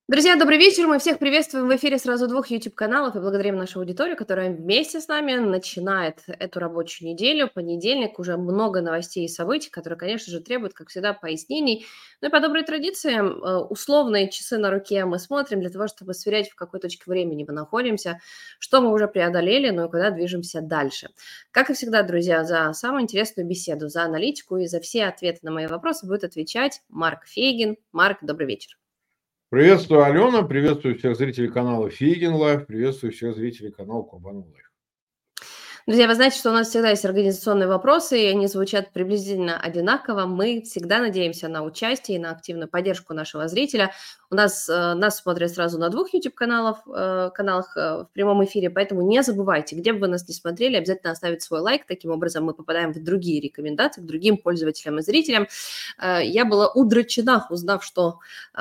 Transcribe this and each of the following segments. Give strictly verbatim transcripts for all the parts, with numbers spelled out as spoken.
Друзья, добрый вечер. Мы всех приветствуем в эфире сразу двух YouTube-каналов и благодарим нашу аудиторию, которая вместе с нами начинает эту рабочую неделю. Понедельник, уже много новостей и событий, которые, конечно же, требуют, как всегда, пояснений. Ну и по доброй традиции, э, условные часы на руке мы смотрим для того, чтобы сверять, в какой точке времени мы находимся, что мы уже преодолели, ну и куда движемся дальше. Как и всегда, друзья, за самую интересную беседу, за аналитику и за все ответы на мои вопросы будет отвечать Марк Фейгин. Марк, добрый вечер. Приветствую, Алена, приветствую всех зрителей канала Фейгин Лайв, приветствую всех зрителей канала Курбанов Лайв. Друзья, вы знаете, что у нас всегда есть организационные вопросы, и они звучат приблизительно одинаково. Мы всегда надеемся на участие и на активную поддержку нашего зрителя. У нас э, нас смотрят сразу на двух YouTube-каналах э, каналах, э, в прямом эфире, поэтому не забывайте, где бы вы нас не смотрели, обязательно оставить свой лайк. Таким образом мы попадаем в другие рекомендации, к другим пользователям и зрителям. Э, я была удручена, узнав, что э,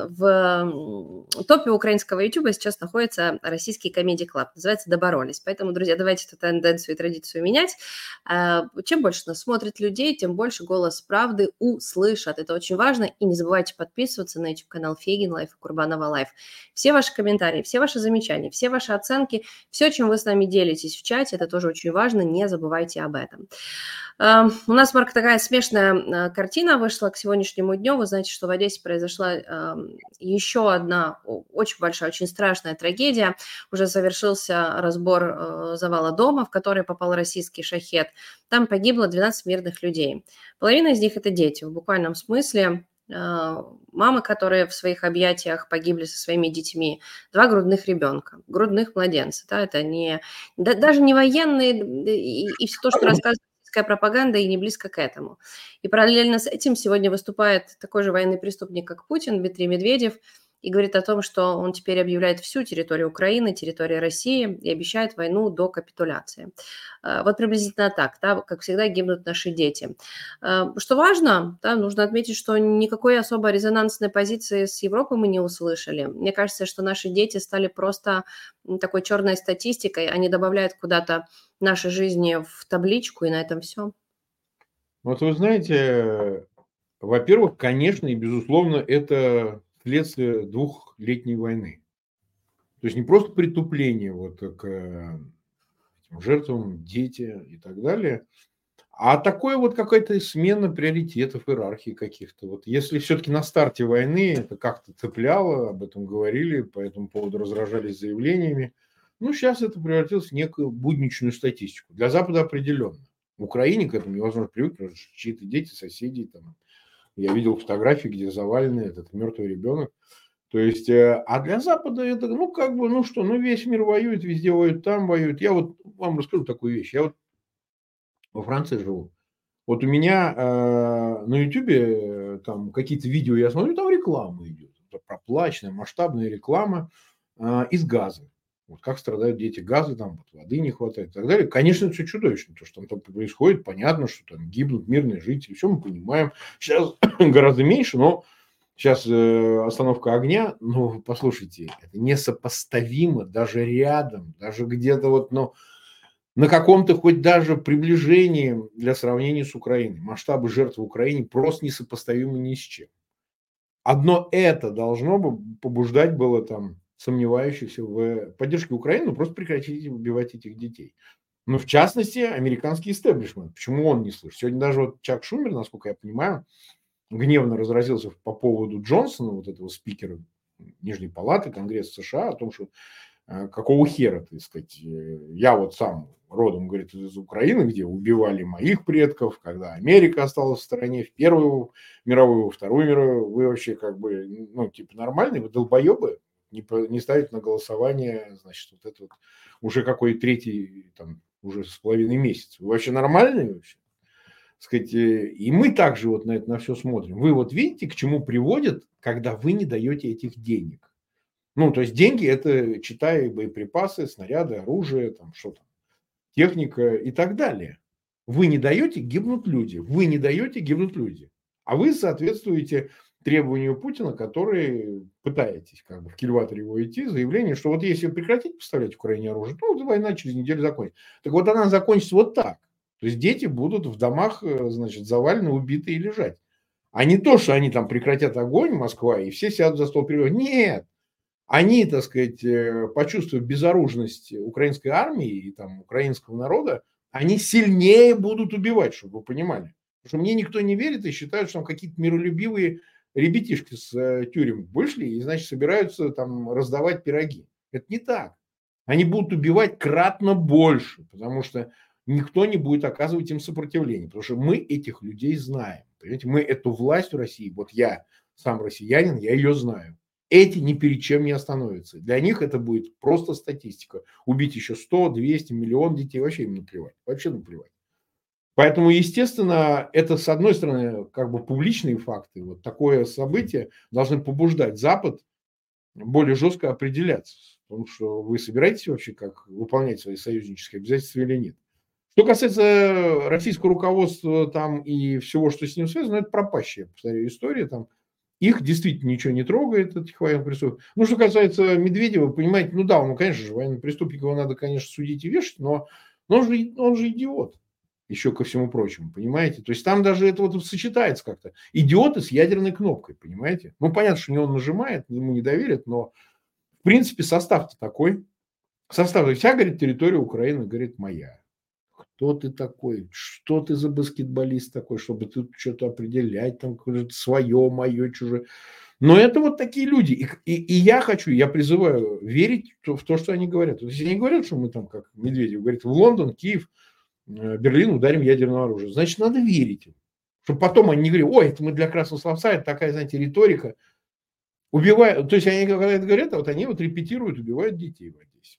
в топе украинского YouTube сейчас находится российский Comedy Club, называется «Доборолись». Поэтому, друзья, давайте эту тенденцию и традицию менять. Чем больше нас смотрит людей, тем больше голос правды услышат. Это очень важно. И не забывайте подписываться на YouTube-канал Фейгин Лайф и Курбанова Лайф. Все ваши комментарии, все ваши замечания, все ваши оценки, все, чем вы с нами делитесь в чате, это тоже очень важно. Не забывайте об этом. У нас, Марк, такая смешная картина вышла к сегодняшнему дню. Вы знаете, что в Одессе произошла еще одна очень большая, очень страшная трагедия. Уже завершился разбор завала дома, в который попал российский шахед. Там погибло двенадцать мирных людей. Половина из них – это дети, в буквальном смысле. Мамы, которые в своих объятиях погибли со своими детьми, два грудных ребенка, грудных младенца. Да, это не, да, даже не военные, и, и все то, что рассказывает пропаганда, и не близко к этому. И параллельно с этим сегодня выступает такой же военный преступник, как Путин, Дмитрий Медведев, и говорит о том, что он теперь объявляет всю территорию Украины, территорию России и обещает войну до капитуляции. Вот приблизительно так, да, как всегда гибнут наши дети. Что важно, да, нужно отметить, что никакой особо резонансной позиции с Европы мы не услышали. Мне кажется, что наши дети стали просто такой черной статистикой, они добавляют куда-то нашей жизни в табличку, и на этом все. Вот вы знаете, во-первых, конечно и безусловно, это следствие двухлетней войны. То есть не просто притупление вот к этим жертвам, дети и так далее, а такое вот какая-то смена приоритетов, иерархии каких-то. Вот если все-таки на старте войны это как-то цепляло, об этом говорили, по этому поводу разражались заявлениями, ну, сейчас это превратилось в некую будничную статистику. Для Запада определенно. В Украине к этому невозможно привыкнуть, потому что чьи-то дети, соседи. Там. Я видел фотографии, где завалены этот мертвый ребенок. То есть, а для Запада это, ну, как бы, ну что, ну, весь мир воюет, везде воюют, там воюют. Я вот вам расскажу такую вещь. Я вот во Франции живу. Вот у меня э, на Ютубе э, там какие-то видео я смотрю, там реклама идет. Проплаченная, масштабная реклама э, из Газы. Вот как страдают дети Газы, там вот, воды не хватает и так далее. Конечно, это все чудовищно, то, что там, там происходит. Понятно, что там гибнут мирные жители. Все мы понимаем. Сейчас гораздо меньше, но сейчас э, остановка огня. Но послушайте, это несопоставимо даже рядом, даже где-то вот, ну, на каком-то хоть даже приближении для сравнения с Украиной. Масштабы жертв в Украине просто несопоставимы ни с чем. Одно это должно бы побуждать было там сомневающихся в поддержке Украины, ну просто прекратите убивать этих детей. Ну, в частности, американский истеблишмент. Почему он не слышит? Сегодня даже вот Чак Шумер, насколько я понимаю, гневно разразился по поводу Джонсона, вот этого спикера Нижней палаты Конгресса США, о том, что какого хера, так сказать, я вот сам родом, говорит, из Украины, где убивали моих предков, когда Америка осталась в стороне, в Первую мировую, во Вторую мировую, вы вообще как бы, ну, типа нормальные, вы долбоебы, не, не ставить на голосование, значит, вот это вот уже какой третий, там, уже с половиной месяц. Вы вообще нормальные вообще? Сказать, и мы также вот на это на все смотрим. Вы вот видите, к чему приводит, когда вы не даете этих денег. Ну, то есть деньги – это, читай, боеприпасы, снаряды, оружие, там, что там, техника и так далее. Вы не даете – гибнут люди. Вы не даете – гибнут люди. А вы соответствуете требованию Путина, который пытаетесь как бы в кильваторе его идти, заявление, что вот если прекратить поставлять Украине оружие, то вот война через неделю закончится. Так вот она закончится вот так. То есть дети будут в домах, значит, завалены, убиты и лежать. А не то, что они там прекратят огонь, Москва, и все сядут за стол переговоров. Нет. они, так сказать, э, почувствуя безоружность украинской армии и там украинского народа, они сильнее будут убивать, чтобы вы понимали. Потому что мне никто не верит и считают, что там какие-то миролюбивые ребятишки с э, тюрем вышли и, значит, собираются там раздавать пироги. Это не так. Они будут убивать кратно больше, потому что никто не будет оказывать им сопротивление. Потому что мы этих людей знаем. Понимаете? Мы эту власть в России, вот я сам россиянин, я ее знаю. Эти ни перед чем не остановятся. Для них это будет просто статистика. Убить еще сто, двести, миллион детей, вообще им наплевать. Вообще наплевать. Поэтому, естественно, это, с одной стороны, как бы публичные факты. Вот такое событие должны побуждать Запад более жестко определяться. Потому что вы собираетесь вообще как выполнять свои союзнические обязательства или нет. Что касается российского руководства там и всего, что с ним связано, это пропащая, повторяю, история. Там их действительно ничего не трогает, этих военных преступников. Ну, что касается Медведева, понимаете, ну да, он, конечно же, военный преступник, его надо, конечно, судить и вешать, но, но он, же, он же идиот, еще ко всему прочему, понимаете? То есть там даже это вот сочетается как-то. Идиоты с ядерной кнопкой, понимаете? Ну, понятно, что не он нажимает, ему не доверят, но, в принципе, состав-то такой. Состав, вся, говорит, территория Украины, говорит, моя. Кто ты такой? Что ты за баскетболист такой, чтобы тут что-то определять, там свое, мое, чужое. Но это вот такие люди. И, и, и я хочу, я призываю верить в то, что они говорят. То есть они говорят, что мы там, как Медведев говорит, в Лондон, Киев, Берлин ударим ядерным оружием. Значит, надо верить им. Чтобы потом они не говорили, ой, это мы для красного словца, это такая, знаете, риторика. Убивают, то есть они, когда это говорят, вот они вот репетируют, убивают детей в Одессе.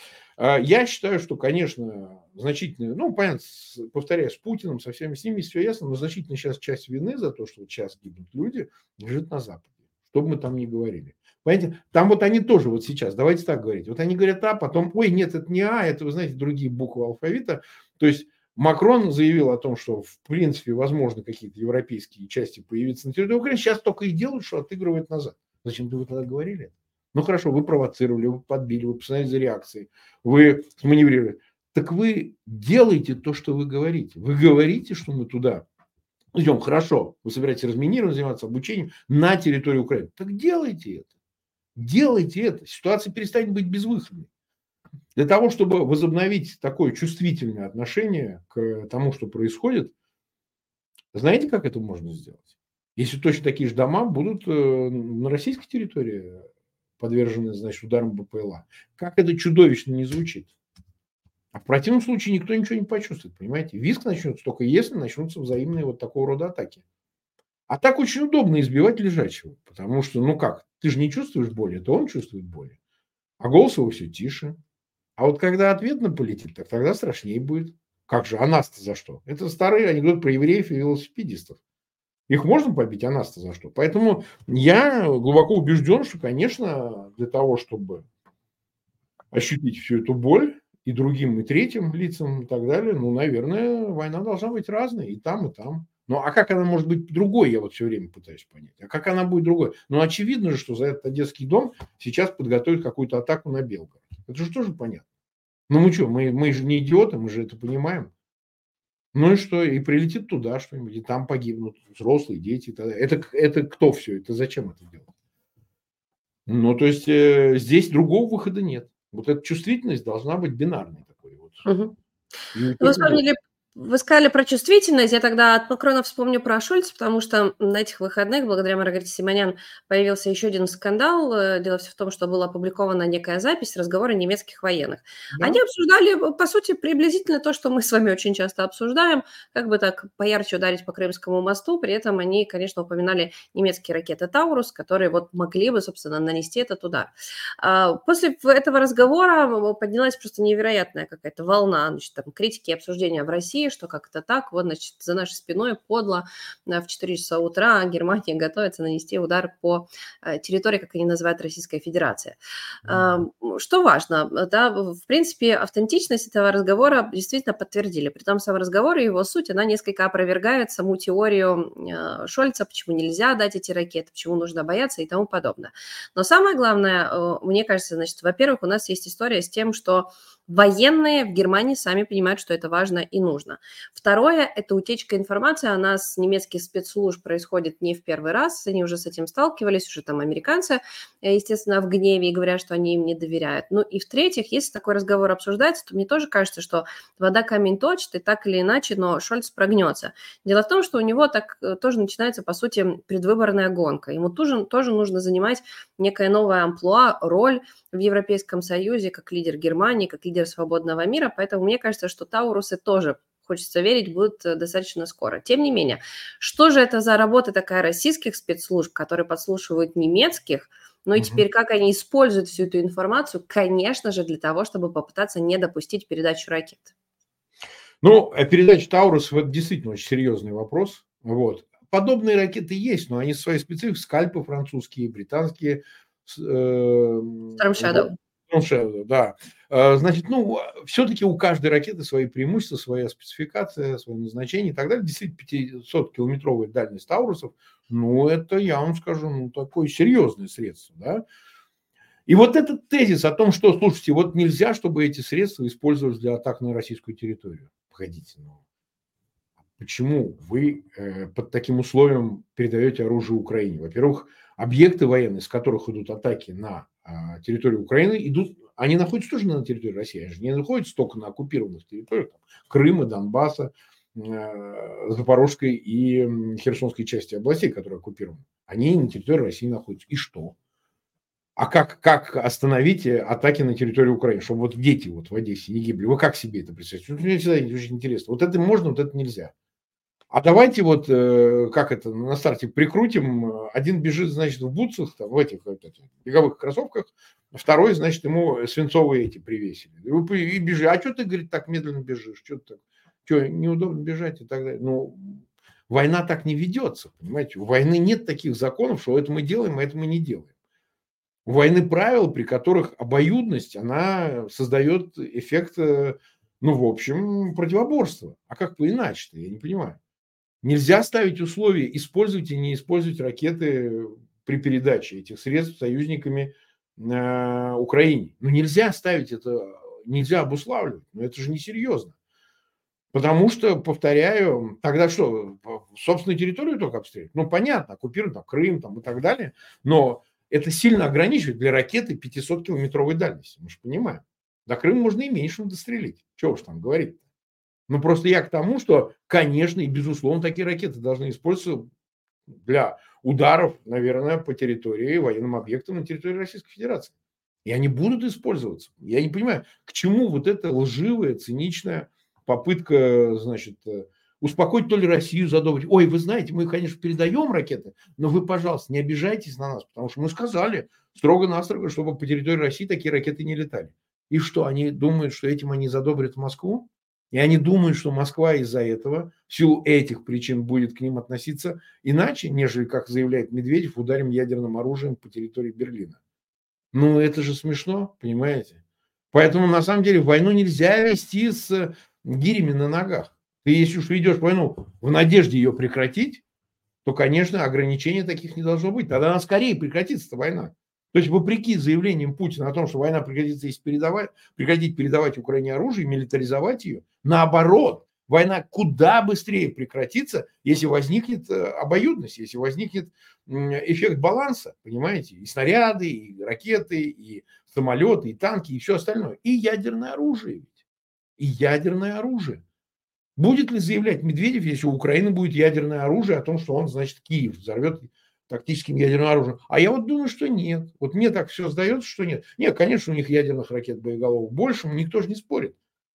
Я считаю, что, конечно, значительно, ну, понятно, повторяю, с Путиным, со всеми с ними все ясно, но значительно сейчас часть вины за то, что вот сейчас гибнут люди, лежит на Западе. Что бы мы там ни говорили. Понимаете, там вот они тоже вот сейчас, давайте так говорить, вот они говорят А, потом, ой, нет, это не А, это, вы знаете, другие буквы алфавита. То есть Макрон заявил о том, что, в принципе, возможно, какие-то европейские части появятся на территории Украины, сейчас только и делают, что отыгрывают назад. Зачем вы тогда говорили? Ну хорошо, вы провоцировали, вы подбили, вы посмотрели за реакцией, вы сманеврировали. Так вы делаете то, что вы говорите. Вы говорите, что мы туда идем. Хорошо, вы собираетесь разминированием заниматься, обучением на территории Украины. Так делайте это. Делайте это. Ситуация перестанет быть безвыходной. Для того, чтобы возобновить такое чувствительное отношение к тому, что происходит, знаете, как это можно сделать? Если точно такие же дома будут на российской территории подвержены, значит, ударам БПЛА. Как это чудовищно не звучит. А в противном случае никто ничего не почувствует, понимаете? Визг начнется только если начнутся взаимные вот такого рода атаки. А так очень удобно избивать лежачего, потому что, ну как, ты же не чувствуешь боли, это он чувствует боли. А голос его все тише. А вот когда ответно полетит, так тогда страшнее будет. Как же, а нас-то за что? Это старый анекдот про евреев и велосипедистов. Их можно побить, а нас-то за что? Поэтому я глубоко убежден, что, конечно, для того, чтобы ощутить всю эту боль и другим, и третьим лицам и так далее, ну, наверное, война должна быть разной и там, и там. Ну, а как она может быть другой, я вот все время пытаюсь понять. А как она будет другой? Ну, очевидно же, что за этот Одесский дом сейчас подготовят какую-то атаку на Белгород. Это же тоже понятно. Ну, мы что, мы, мы же не идиоты, мы же это понимаем. Ну и что? И прилетит туда что-нибудь, и там погибнут взрослые, дети. Это, это кто все? Это зачем это делать? Ну, то есть э, здесь другого выхода нет. Вот эта чувствительность должна быть бинарной такой вот. Угу. Вы вспомнили, вы сказали про чувствительность. Я тогда от Макрона вспомню про Шольца, потому что на этих выходных, благодаря Маргарите Симонян, появился еще один скандал. Дело все в том, что была опубликована некая запись разговора немецких военных. Да. Они обсуждали, по сути, приблизительно то, что мы с вами очень часто обсуждаем, как бы так поярче ударить по Крымскому мосту. При этом они, конечно, упоминали немецкие ракеты «Таурус», которые вот могли бы, собственно, нанести этот удар. После этого разговора поднялась просто невероятная какая-то волна, значит, там, критики и обсуждения в России, что как это так, вот, значит, за нашей спиной подло в четыре часа утра Германия готовится нанести удар по территории, как они называют, Российская Федерация. Mm-hmm. Что важно, да, в принципе, автентичность этого разговора действительно подтвердили. При том, сам разговор и его суть, она несколько опровергает саму теорию Шольца, почему нельзя дать эти ракеты, почему нужно бояться и тому подобное. Но самое главное, мне кажется, значит, во-первых, у нас есть история с тем, что военные в Германии сами понимают, что это важно и нужно. важно. Второе – это утечка информации. У нас немецких спецслужб происходит не в первый раз, они уже с этим сталкивались, уже там американцы, естественно, в гневе и говорят, что они им не доверяют. Ну и в-третьих, если такой разговор обсуждается, то мне тоже кажется, что вода камень точит, и так или иначе, но Шольц прогнется. Дело в том, что у него так тоже начинается, по сути, предвыборная гонка. Ему тоже, тоже нужно занимать некое новое амплуа, роль в Европейском Союзе, как лидер Германии, как лидер свободного мира, поэтому мне кажется, что таурусы тоже, хочется верить, будут достаточно скоро. Тем не менее, что же это за работа такая российских спецслужб, которые подслушивают немецких, ну и теперь как они используют всю эту информацию, конечно же, для того, чтобы попытаться не допустить передачу ракет? Ну, передача таурусов – это действительно очень серьезный вопрос. Вот. Подобные ракеты есть, но они свои специфики, скальпы французские, британские. Storm Shadow. Storm Shadow, да. Значит, ну, все-таки у каждой ракеты свои преимущества, своя спецификация, свое назначение и так далее. Действительно, пятисоткилометровая дальность таурусов, ну, это, я вам скажу, ну, такое серьезное средство, да. И вот этот тезис о том, что, слушайте, вот нельзя, чтобы эти средства использовались для атак на российскую территорию. Погодите, ну, почему вы э, под таким условием передаете оружие Украине? Во-первых, объекты военные, с которых идут атаки на э, территорию Украины, идут, они находятся тоже на территории России, они же не находятся только на оккупированных территориях, там, Крыма, Донбасса, э, Запорожской и Херсонской части областей, которые оккупированы. Они на территории России находятся. И что? А как, как остановить атаки на территорию Украины, чтобы вот дети вот в Одессе не гибли? Вы как себе это представляете? Мне всегда очень интересно. Вот это можно, вот это нельзя. А давайте вот, как это, на старте прикрутим, один бежит, значит, в бутсах, там, в этих вот, этих, беговых кроссовках, второй, значит, ему свинцовые эти привесили. И бежи. А что ты, говорит, так медленно бежишь? Что ты так? Что, неудобно бежать и так далее? Ну, война так не ведется, понимаете? У войны нет таких законов, что это мы делаем, а это мы не делаем. У войны правила, при которых обоюдность, она создает эффект, ну, в общем, противоборства. А как по-иначе-то, я не понимаю. Нельзя ставить условия, используйте и не используйте ракеты при передаче этих средств союзниками э, Украине. Ну, нельзя ставить это, нельзя обуславливать. Но это же несерьезно. Потому что, повторяю, тогда что, собственную территорию только обстреливать? Ну, понятно, оккупировать там, Крым там, и так далее. Но это сильно ограничивает для ракеты пятисоткилометровой дальности. Мы же понимаем. До Крыма можно и меньше дострелить. Чего уж там говорить. Ну, просто я к тому, что, конечно, и безусловно, такие ракеты должны использоваться для ударов, наверное, по территории, военным объектам на территории Российской Федерации. И они будут использоваться. Я не понимаю, к чему вот эта лживая, циничная попытка, значит, успокоить то ли Россию, задобрить. Ой, вы знаете, мы, конечно, передаем ракеты, но вы, пожалуйста, не обижайтесь на нас, потому что мы сказали строго-настрого, чтобы по территории России такие ракеты не летали. И что, они думают, что этим они задобрят Москву? И они думают, что Москва из-за этого, в силу этих причин, будет к ним относиться иначе, нежели, как заявляет Медведев, ударим ядерным оружием по территории Берлина. Ну, это же смешно, понимаете? Поэтому, на самом деле, войну нельзя вести с гирями на ногах. Ты, если уж ведешь войну в надежде ее прекратить, то, конечно, ограничений таких не должно быть. Тогда она скорее прекратится, эта война. То есть, вопреки заявлениям Путина о том, что война прекратится, если передавать, прекратить передавать Украине оружие, милитаризовать ее, наоборот, война куда быстрее прекратится, если возникнет обоюдность, если возникнет эффект баланса, понимаете, и снаряды, и ракеты, и самолеты, и танки, и все остальное. И ядерное оружие ведь. И ядерное оружие. Будет ли заявлять Медведев, если у Украины будет ядерное оружие, о том, что он, значит, Киев взорвет тактическим ядерным оружием? А я вот думаю, что нет. Вот мне так все сдается, что нет. Нет, конечно, у них ядерных ракет боеголовок больше, никто же не спорит.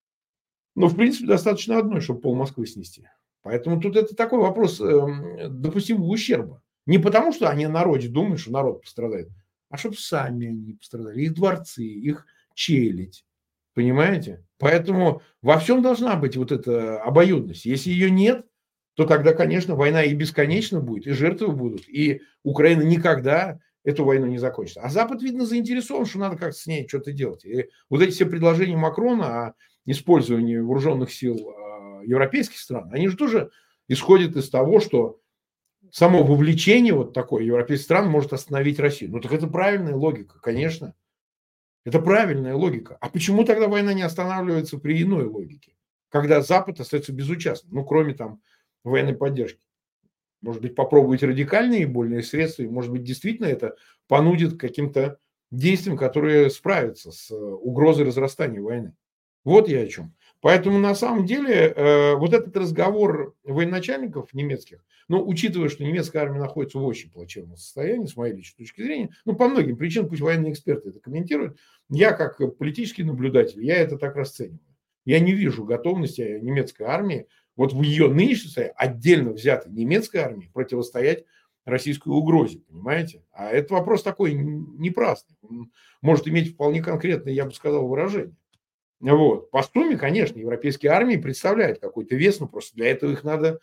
Но, в принципе, достаточно одной, чтобы пол Москвы снести. Поэтому тут это такой вопрос э, допустимого ущерба. Не потому, что они о народе думают, что народ пострадает, а чтобы сами они не пострадали. Их дворцы, их челядь. Понимаете? Поэтому во всем должна быть вот эта обоюдность. Если ее нет, то тогда, конечно, война и бесконечно будет, и жертвы будут, и Украина никогда эту войну не закончит. А Запад, видно, заинтересован, что надо как-то с ней что-то делать. И вот эти все предложения Макрона о использовании вооруженных сил европейских стран, они же тоже исходят из того, что само вовлечение вот такое европейских стран может остановить Россию. Ну так это правильная логика, конечно. Это правильная логика. А почему тогда война не останавливается при иной логике? когда Запад остается безучастным, ну, кроме там военной поддержки. Может быть, попробовать радикальные больные средства, и, может быть, действительно это понудит к каким-то действиям, которые справятся с угрозой разрастания войны. Вот я о чем. Поэтому, на самом деле, э, вот этот разговор военачальников немецких, ну, учитывая, что немецкая армия находится в очень плачевном состоянии, с моей личной точки зрения, ну, по многим причинам, пусть военные эксперты это комментируют, я, как политический наблюдатель, я это так расцениваю. Я не вижу готовности немецкой армии, вот в ее нынешнем состоянии, отдельно взятой немецкой армии, противостоять российской угрозе, понимаете? А это вопрос такой непраздный. Он может иметь вполне конкретное, я бы сказал, выражение. Вот. По сумме, конечно, европейские армии представляют какой-то вес, но просто для этого их надо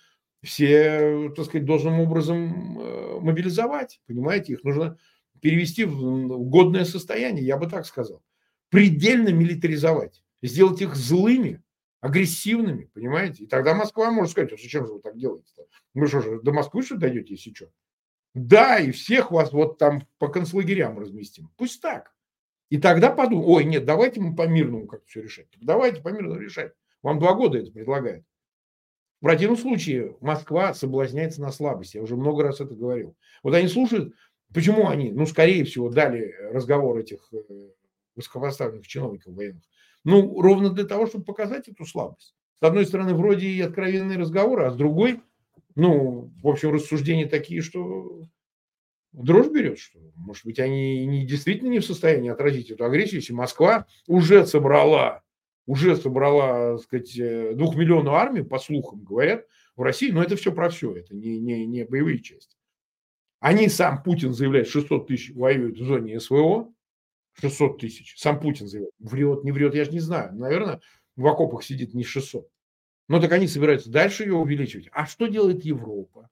все, так сказать, должным образом э, мобилизовать, понимаете? Их нужно перевести в годное состояние, я бы так сказал. Предельно милитаризовать, сделать их злыми, агрессивными, понимаете? И тогда Москва может сказать: а зачем же вы так делаете-то? Вы что же, до Москвы что дойдете, если что? Да, и всех вас вот там по концлагерям разместим. Пусть так. И тогда подумай: ой, нет, давайте мы по-мирному как-то все решать. Давайте по-мирному решать. Вам два года это предлагают. В противном случае Москва соблазняется на слабость. Я уже много раз это говорил. Вот они слушают, почему они, ну, скорее всего, дали разговор этих высокопоставленных чиновников военных. Ну, ровно для того, чтобы показать эту слабость. С одной стороны, вроде и откровенные разговоры, а с другой, ну, в общем, рассуждения такие, что дрожь берет, что, может быть, они не, действительно не в состоянии отразить эту агрессию, если Москва уже собрала, уже собрала, так сказать, двухмиллионную армию, по слухам говорят, в России, но это все про все, это не, не, не боевые части. Они, сам Путин заявляет, шестьсот тысяч воюют в зоне СВО, шестьсот тысяч, сам Путин заявляет, врет, не врет, я же не знаю, наверное, в окопах сидит не шестьсот. Но так они собираются дальше ее увеличивать. А что делает Европа?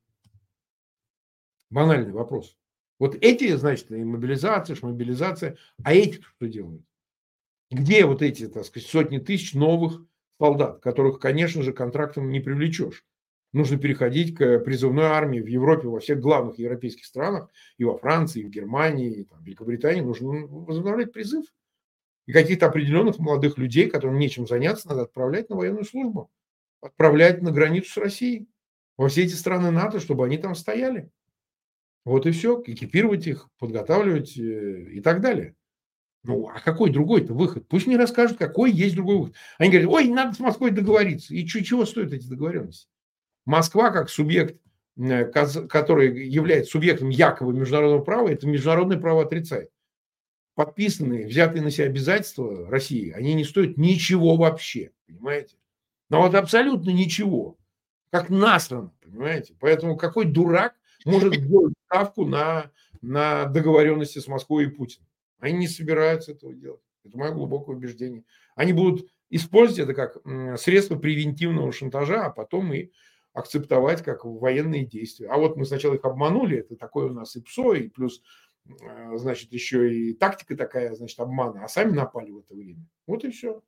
Банальный вопрос. Вот эти, значит, и мобилизация, шмобилизация, а эти что делают? Где вот эти, так сказать, сотни тысяч новых солдат, которых, конечно же, контрактом не привлечешь? Нужно переходить к призывной армии в Европе, во всех главных европейских странах, и во Франции, и в Германии, и там, в Великобритании. Нужно возобновлять призыв. И каких-то определенных молодых людей, которым нечем заняться, надо отправлять на военную службу. Отправлять на границу с Россией. Во все эти страны НАТО, чтобы они там стояли. Вот и все. Экипировать их, подготавливать и так далее. Ну, а какой другой-то выход? Пусть мне расскажут, какой есть другой выход. Они говорят: ой, надо с Москвой договориться. И чего стоят эти договоренности? Москва, как субъект, который является субъектом якобы международного права, это международное право отрицает. Подписанные, взятые на себя обязательства России, они не стоят ничего вообще, понимаете? Но вот абсолютно ничего. Как насрано, понимаете? Поэтому какой дурак может сделать ставку на, на договоренности с Москвой и Путиным? Они не собираются этого делать. Это мое глубокое убеждение. Они будут использовать это как средство превентивного шантажа, а потом и акцептовать как военные действия. А вот мы сначала их обманули, это такое у нас и ПСО, и плюс, значит, еще и тактика такая, значит, обмана, а сами напали в это время. Вот и все.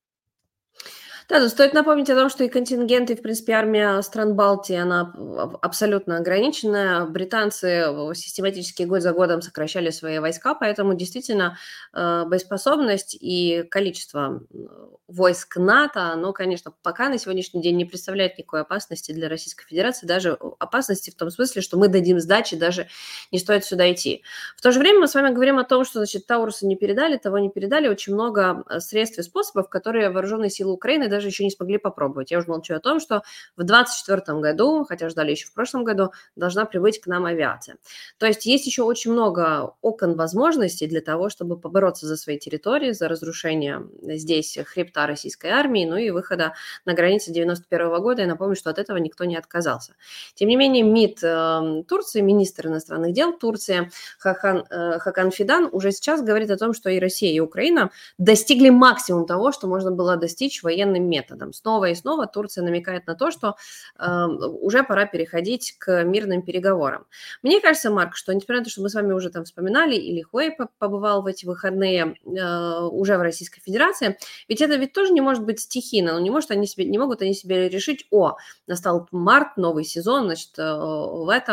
Да, но стоит напомнить о том, что и контингент, и, в принципе, армия стран Балтии, она абсолютно ограниченная. Британцы систематически год за годом сокращали свои войска, поэтому действительно боеспособность и количество войск НАТО, оно, конечно, пока на сегодняшний день не представляет никакой опасности для Российской Федерации, даже опасности в том смысле, что мы дадим сдачи, даже не стоит сюда идти. В то же время мы с вами говорим о том, что, значит, Таурусы не передали, того не передали, очень много средств и способов, которые вооруженные силы Украины даже еще не смогли попробовать. Я уже молчу о том, что в двадцать четвёртом году, хотя ждали еще в прошлом году, должна прибыть к нам авиация. То есть есть еще очень много окон возможностей для того, чтобы побороться за свои территории, за разрушение здесь хребта российской армии, ну и выхода на границы девяносто первого года. Я напомню, что от этого никто не отказался. Тем не менее, МИД э, Турции, министр иностранных дел Турции Хакан, э, Хакан Фидан уже сейчас говорит о том, что и Россия, и Украина достигли максимум того, что можно было достичь военным методом. Снова и снова Турция намекает на то, что э, уже пора переходить к мирным переговорам. Мне кажется, Марк, что несмотря на то, что мы с вами уже там вспоминали, и Ли Хуэй побывал в эти выходные э, уже в Российской Федерации, ведь это ведь тоже не может быть стихийно, но не, может они себе, не могут они себе решить: о, настал март, новый сезон, значит, э, в этом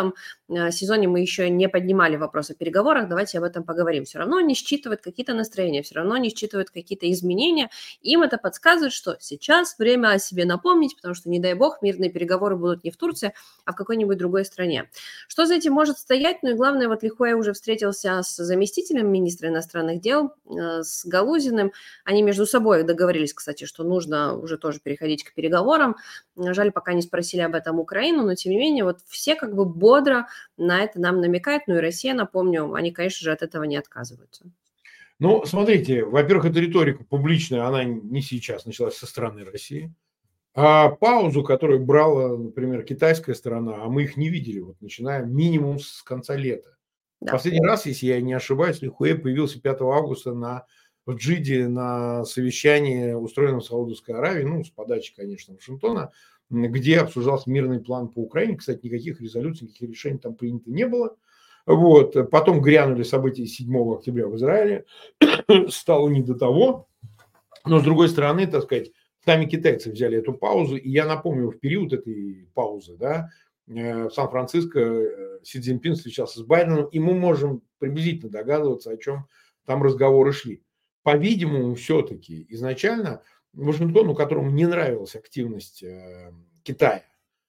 сезоне мы еще не поднимали вопрос о переговорах, давайте об этом поговорим. Все равно они считывают какие-то настроения, все равно они считывают какие-то изменения. Им это подсказывает, что сейчас время о себе напомнить, потому что, не дай бог, мирные переговоры будут не в Турции, а в какой-нибудь другой стране. Что за этим может стоять? Ну и главное, вот Лихоя уже встретился с заместителем министра иностранных дел, с Галузиным. Они между собой договорились, кстати, что нужно уже тоже переходить к переговорам. Жаль, пока не спросили об этом Украину, но тем не менее, вот все как бы бодро на это нам намекают. Ну и Россия, напомню, они, конечно же, от этого не отказываются. Ну, смотрите, во-первых, эта риторика публичная, она не сейчас началась со стороны России. А паузу, которую брала, например, китайская сторона, а мы их не видели, вот начиная минимум с конца лета. Да. Последний раз, если я не ошибаюсь, Лихуэ появился пятого августа на, в Джиде на совещании, устроенном в Саудовской Аравии, ну, с подачи, конечно, Вашингтона, где обсуждался мирный план по Украине. Кстати, никаких резолюций, никаких решений там принято не было. Вот. Потом грянули события седьмого октября в Израиле. Стало не до того. Но, с другой стороны, так сказать, сами китайцы взяли эту паузу. И я напомню, в период этой паузы, да, в Сан-Франциско Си Цзиньпин встречался с Байденом, и мы можем приблизительно догадываться, о чем там разговоры шли. По-видимому, все-таки изначально Вашингтону, которому не нравилась активность Китая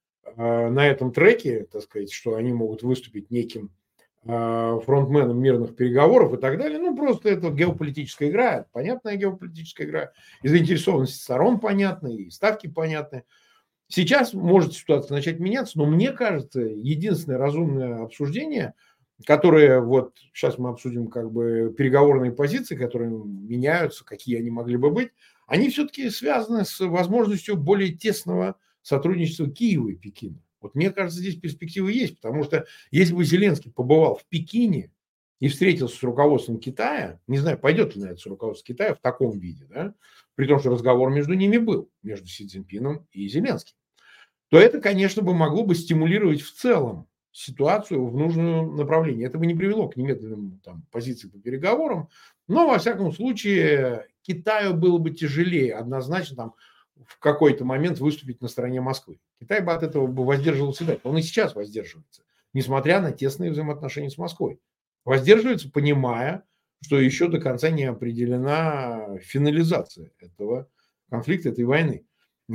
на этом треке, так сказать, что они могут выступить неким фронтменом мирных переговоров и так далее, ну, просто это геополитическая игра, понятная геополитическая игра, и заинтересованность сторон понятны, и ставки понятны. Сейчас может ситуация начать меняться, но мне кажется, единственное разумное обсуждение, которое вот сейчас мы обсудим как бы переговорные позиции, которые меняются, какие они могли бы быть, они все-таки связаны с возможностью более тесного сотрудничества Киева и Пекина. Вот мне кажется, здесь перспективы есть, потому что если бы Зеленский побывал в Пекине и встретился с руководством Китая, не знаю, пойдет ли на это руководство Китая в таком виде, да, при том, что разговор между ними был, между Си Цзиньпином и Зеленским, то это, конечно, бы могло бы стимулировать в целом ситуацию в нужном направлении. Это бы не привело к немедленным там, позициям по переговорам, но, во всяком случае, Китаю было бы тяжелее однозначно там, в какой-то момент выступить на стороне Москвы. Китай бы от этого бы воздерживался дальше. Он и сейчас воздерживается, несмотря на тесные взаимоотношения с Москвой. Воздерживается, понимая, что еще до конца не определена финализация этого конфликта, этой войны.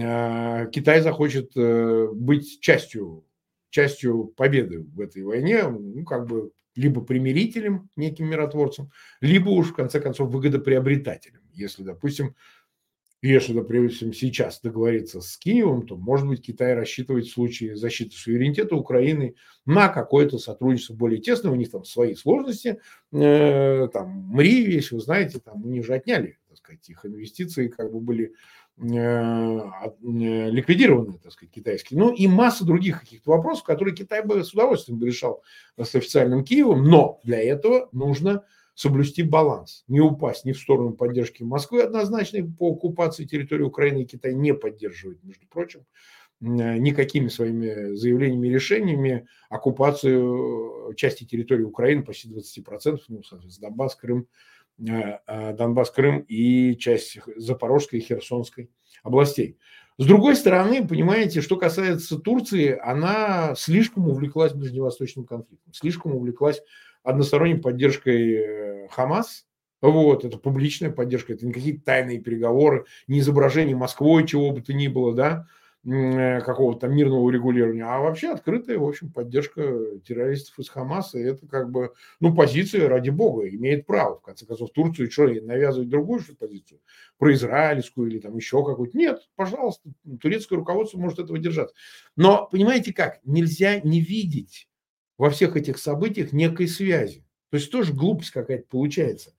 Китай захочет быть частью, частью победы в этой войне, ну, как бы либо примирителем, неким миротворцем, либо уж, в конце концов, выгодоприобретателем. Если, допустим, Если, допустим, сейчас договориться с Киевом, то, может быть, Китай рассчитывает в случае защиты суверенитета Украины на какое-то сотрудничество более тесное. У них там свои сложности. Э, там МРИ, если вы знаете, там у них же отняли, так сказать, их инвестиции как бы были э, ликвидированы, так сказать, китайские. Ну и масса других каких-то вопросов, которые Китай бы с удовольствием бы решал с официальным Киевом. Но для этого нужно соблюсти баланс, не упасть ни в сторону поддержки Москвы однозначной по оккупации территории Украины, и Китай не поддерживает, между прочим, никакими своими заявлениями и решениями оккупацию части территории Украины, почти двадцать процентов, ну, соответственно, Донбасс, Крым, Донбасс, Крым и часть Запорожской и Херсонской областей. С другой стороны, понимаете, что касается Турции, она слишком увлеклась ближневосточным конфликтом, слишком увлеклась односторонней поддержкой Хамас. Вот, это публичная поддержка, это не какие-то тайные переговоры, не изображение Москвой, чего бы то ни было, да, какого-то мирного урегулирования, а вообще открытая, в общем, поддержка террористов из Хамаса. И это как бы, ну, позиция, ради бога, имеет право. В конце концов, Турцию что, навязывать другую что позицию? Произраильскую или там еще какую-то? Нет, пожалуйста, турецкое руководство может этого держаться. Но, понимаете как, нельзя не видеть во всех этих событиях некой связи. То есть тоже глупость какая-то получается.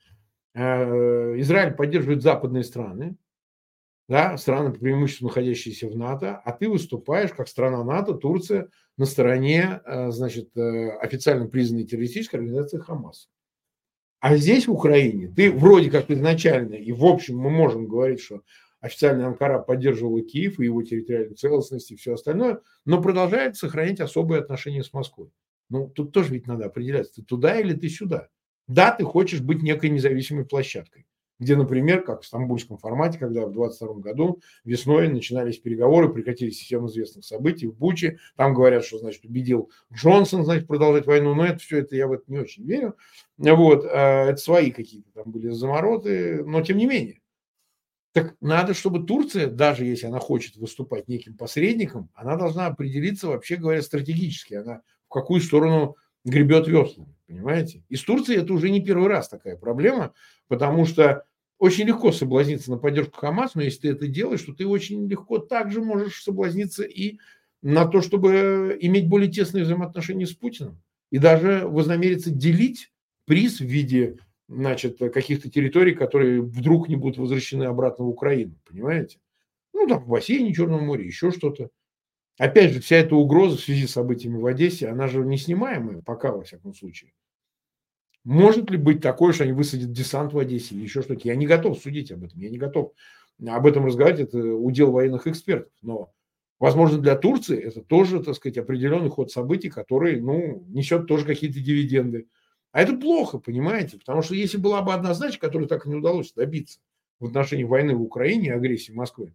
Израиль поддерживает западные страны, да, страны, преимущественно находящиеся в НАТО, а ты выступаешь как страна НАТО, Турция, на стороне, значит, официально признанной террористической организации Хамас. А здесь, в Украине, ты вроде как изначально, и в общем мы можем говорить, что официальная Анкара поддерживала Киев и его территориальную целостность и все остальное, но продолжает сохранять особые отношения с Москвой. Ну, тут тоже ведь надо определяться, ты туда или ты сюда. Да, ты хочешь быть некой независимой площадкой. где, например, как в стамбульском формате, когда в двадцать втором году весной начинались переговоры, прекратились всем известных событий в Буче. Там говорят, что, значит, убедил Джонсон, значит, продолжать войну. Но это все, это я в это не очень верю. Вот, это свои какие-то там были замороты, но тем не менее. Так надо, чтобы Турция, даже если она хочет выступать неким посредником, она должна определиться, вообще говоря, стратегически. Она в какую сторону гребет веслами, понимаете? И с Турцией это уже не первый раз такая проблема, потому что очень легко соблазниться на поддержку Хамас, но если ты это делаешь, то ты очень легко также можешь соблазниться и на то, чтобы иметь более тесные взаимоотношения с Путиным. И даже вознамериться делить приз в виде, значит, каких-то территорий, которые вдруг не будут возвращены обратно в Украину, понимаете? Ну, там, в бассейне Черного моря, еще что-то. Опять же, вся эта угроза в связи с событиями в Одессе, она же неснимаемая, пока, во всяком случае. Может ли быть такое, что они высадят десант в Одессе или еще что-то? Я не готов судить об этом, я не готов об этом разговаривать, это удел военных экспертов. Но, возможно, для Турции это тоже, так сказать, определенный ход событий, который, ну, несет тоже какие-то дивиденды. А это плохо, понимаете? Потому что если была бы одна задача, которую так и не удалось добиться в отношении войны в Украине и агрессии Москвы,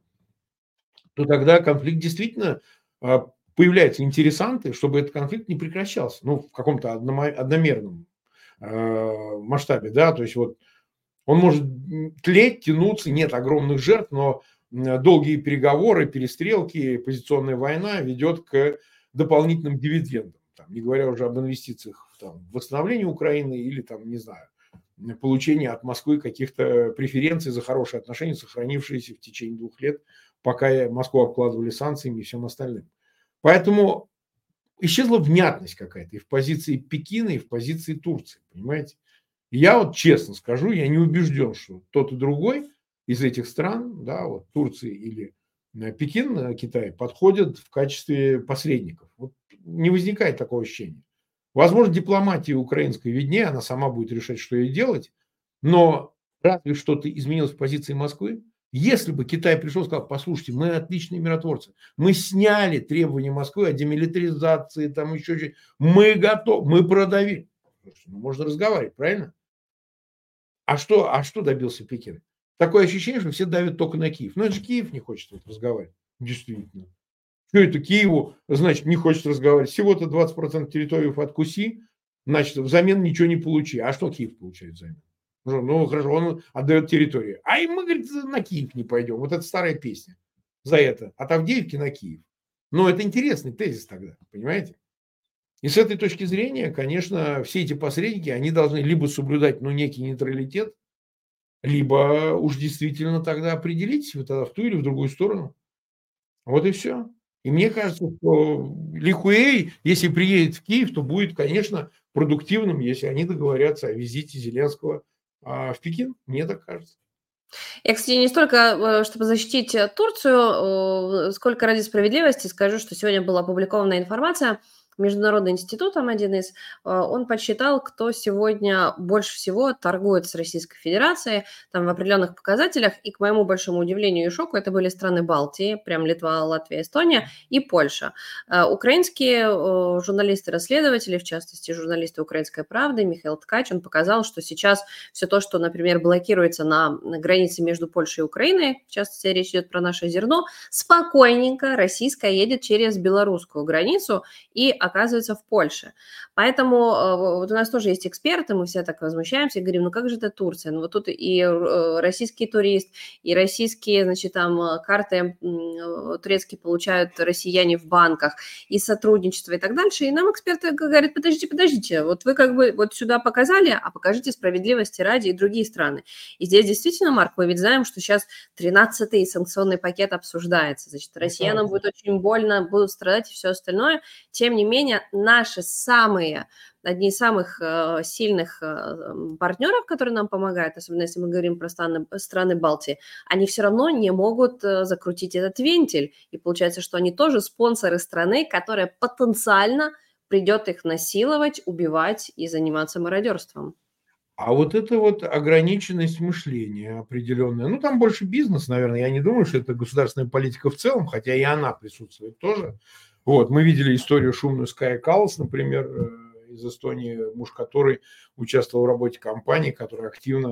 то тогда конфликт действительно появляются интересанты, чтобы этот конфликт не прекращался. Ну, в каком-то одномерном масштабе, да, то есть вот он может тлеть, тянуться, нет огромных жертв, но долгие переговоры, перестрелки, позиционная война ведет к дополнительным дивидендам, там, не говоря уже об инвестициях там, в восстановление Украины или, там, не знаю, получение от Москвы каких-то преференций за хорошие отношения, сохранившиеся в течение двух лет, пока Москву обкладывали санкциями и всем остальным. Поэтому исчезла внятность какая-то и в позиции Пекина, и в позиции Турции, понимаете? И я вот честно скажу, я не убежден, что тот и другой из этих стран, да, вот Турции или Пекин, Китай, подходят в качестве посредников. Вот не возникает такого ощущения. Возможно, дипломатия украинская виднее, она сама будет решать, что ей делать, но разве что-то изменилось в позиции Москвы? Если бы Китай пришел и сказал: послушайте, мы отличные миротворцы, мы сняли требования Москвы о демилитаризации, там еще что-то, мы готовы, мы продавили. Ну, можно разговаривать, правильно? А что, а что добился Пекин? Такое ощущение, что все давят только на Киев. Но это же Киев не хочет вот разговаривать. Действительно. Что это Киеву, значит, не хочет разговаривать? Всего-то двадцать процентов территории откуси, значит, взамен ничего не получи. А что Киев получает взамен? Ну, хорошо, он отдает территорию. А и мы, говорит, на Киев не пойдем. Вот это старая песня. За это. От Авдеевки на Киев. Но это интересный тезис тогда, понимаете? И с этой точки зрения, конечно, все эти посредники, они должны либо соблюдать, ну, некий нейтралитет, либо уж действительно тогда определитесь вы тогда в ту или в другую сторону. Вот и все. И мне кажется, что Ли Хуэй, если приедет в Киев, то будет, конечно, продуктивным, если они договорятся о визите Зеленского в Пекин, мне так кажется. Я, кстати, не столько, чтобы защитить Турцию, сколько ради справедливости скажу, что сегодня была опубликована информация, Международный институт, там один из, он подсчитал, кто сегодня больше всего торгует с Российской Федерацией, там в определенных показателях, и к моему большому удивлению и шоку, это были страны Балтии, прям Литва, Латвия, Эстония и Польша. Украинские журналисты-расследователи, в частности, журналисты «Украинской правды», Михаил Ткач, он показал, что сейчас все то, что, например, блокируется на границе между Польшей и Украиной, в частности, речь идет про наше зерно, спокойненько российское едет через белорусскую границу и оказывается в Польше. Поэтому вот у нас тоже есть эксперты, мы все так возмущаемся и говорим, ну как же это Турция? Ну вот тут и российский турист, и российские, значит, там карты турецкие получают россияне в банках, и сотрудничество и так дальше. И нам эксперты говорят, подождите, подождите, вот вы как бы вот сюда показали, а покажите справедливости ради и другие страны. И здесь действительно, Марк, мы ведь знаем, что сейчас тринадцатый санкционный пакет обсуждается. Значит, россиянам будет очень больно, будут страдать и все остальное. Тем не менее, наши самые, одни из самых э, сильных э, партнеров, которые нам помогают, особенно если мы говорим про страны, страны Балтии, они все равно не могут э, закрутить этот вентиль. И получается, что они тоже спонсоры страны, которая потенциально придет их насиловать, убивать и заниматься мародерством. А вот это вот ограниченность мышления определенная, ну там больше бизнес, наверное, я не думаю, что это государственная политика в целом, хотя и она присутствует тоже. Вот, мы видели историю шумную Скай Каллас, например, из Эстонии, муж которой участвовал в работе компании, которая активно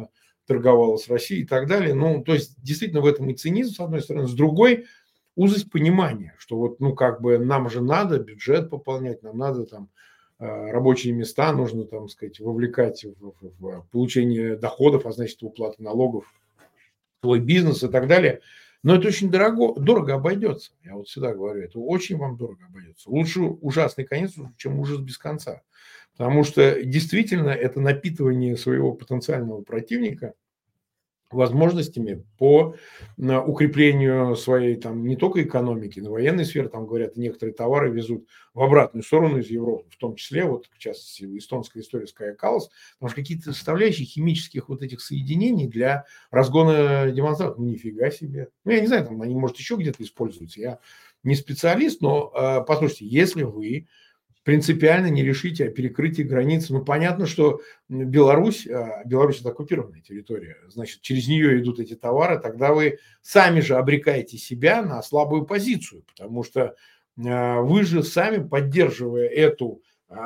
торговала с Россией и так далее. Ну, то есть, действительно, в этом и цинизм, с одной стороны. С другой, узость понимания, что вот, ну, как бы нам же надо бюджет пополнять, нам надо там рабочие места, нужно, там, сказать, вовлекать в, в, в получение доходов, а значит, в уплату налогов, свой бизнес и так далее. Но это очень дорого, дорого обойдется. Я вот всегда говорю, это очень вам дорого обойдется. Лучше ужасный конец, чем ужас без конца. Потому что действительно это напитывание своего потенциального противника возможностями по укреплению своей там не только экономики, но и военной сферы. Там, говорят, некоторые товары везут в обратную сторону из Европы, в том числе, вот, в частности, эстонская история с Kaja Kallas, потому что какие-то составляющие химических вот этих соединений для разгона демонстрантов. Ну, нифига себе. Ну, я не знаю, там они, может, еще где-то используются. Я не специалист, но, э, послушайте, если вы принципиально не решите о перекрытии границ. Ну, понятно, что Беларусь, Беларусь – это оккупированная территория, значит, через нее идут эти товары, тогда вы сами же обрекаете себя на слабую позицию, потому что вы же сами, поддерживая эту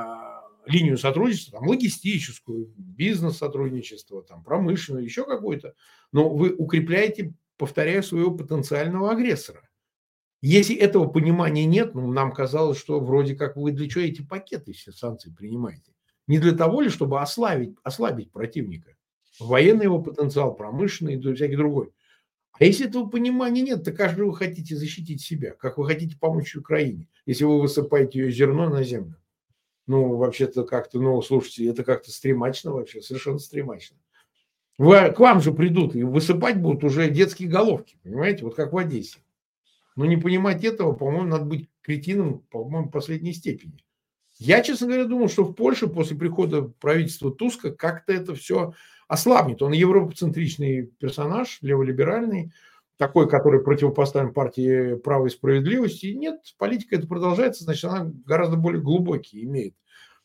линию сотрудничества, там, логистическую, бизнес-сотрудничество, там, промышленное, еще какое-то, но вы укрепляете, повторяю, своего потенциального агрессора. Если этого понимания нет, ну, нам казалось, что вроде как вы для чего эти пакеты все санкции принимаете? Не для того ли, чтобы ослабить, ослабить противника? Военный его потенциал, промышленный и всякий другой. А если этого понимания нет, то как же вы хотите защитить себя? Как вы хотите помочь Украине, если вы высыпаете ее зерно на землю? Ну, вообще-то как-то, ну, слушайте, это как-то стремачно вообще, совершенно стремачно. Вы, к вам же придут и высыпать будут уже детские головки, понимаете, вот как в Одессе. Но не понимать этого, по-моему, надо быть кретином, по-моему, последней степени. Я, честно говоря, думал, что в Польше после прихода правительства Туска как-то это все ослабнет. Он европоцентричный персонаж, леволиберальный, такой, который противопоставлен партии права и справедливости. И нет, политика это продолжается, значит, она гораздо более глубокий имеет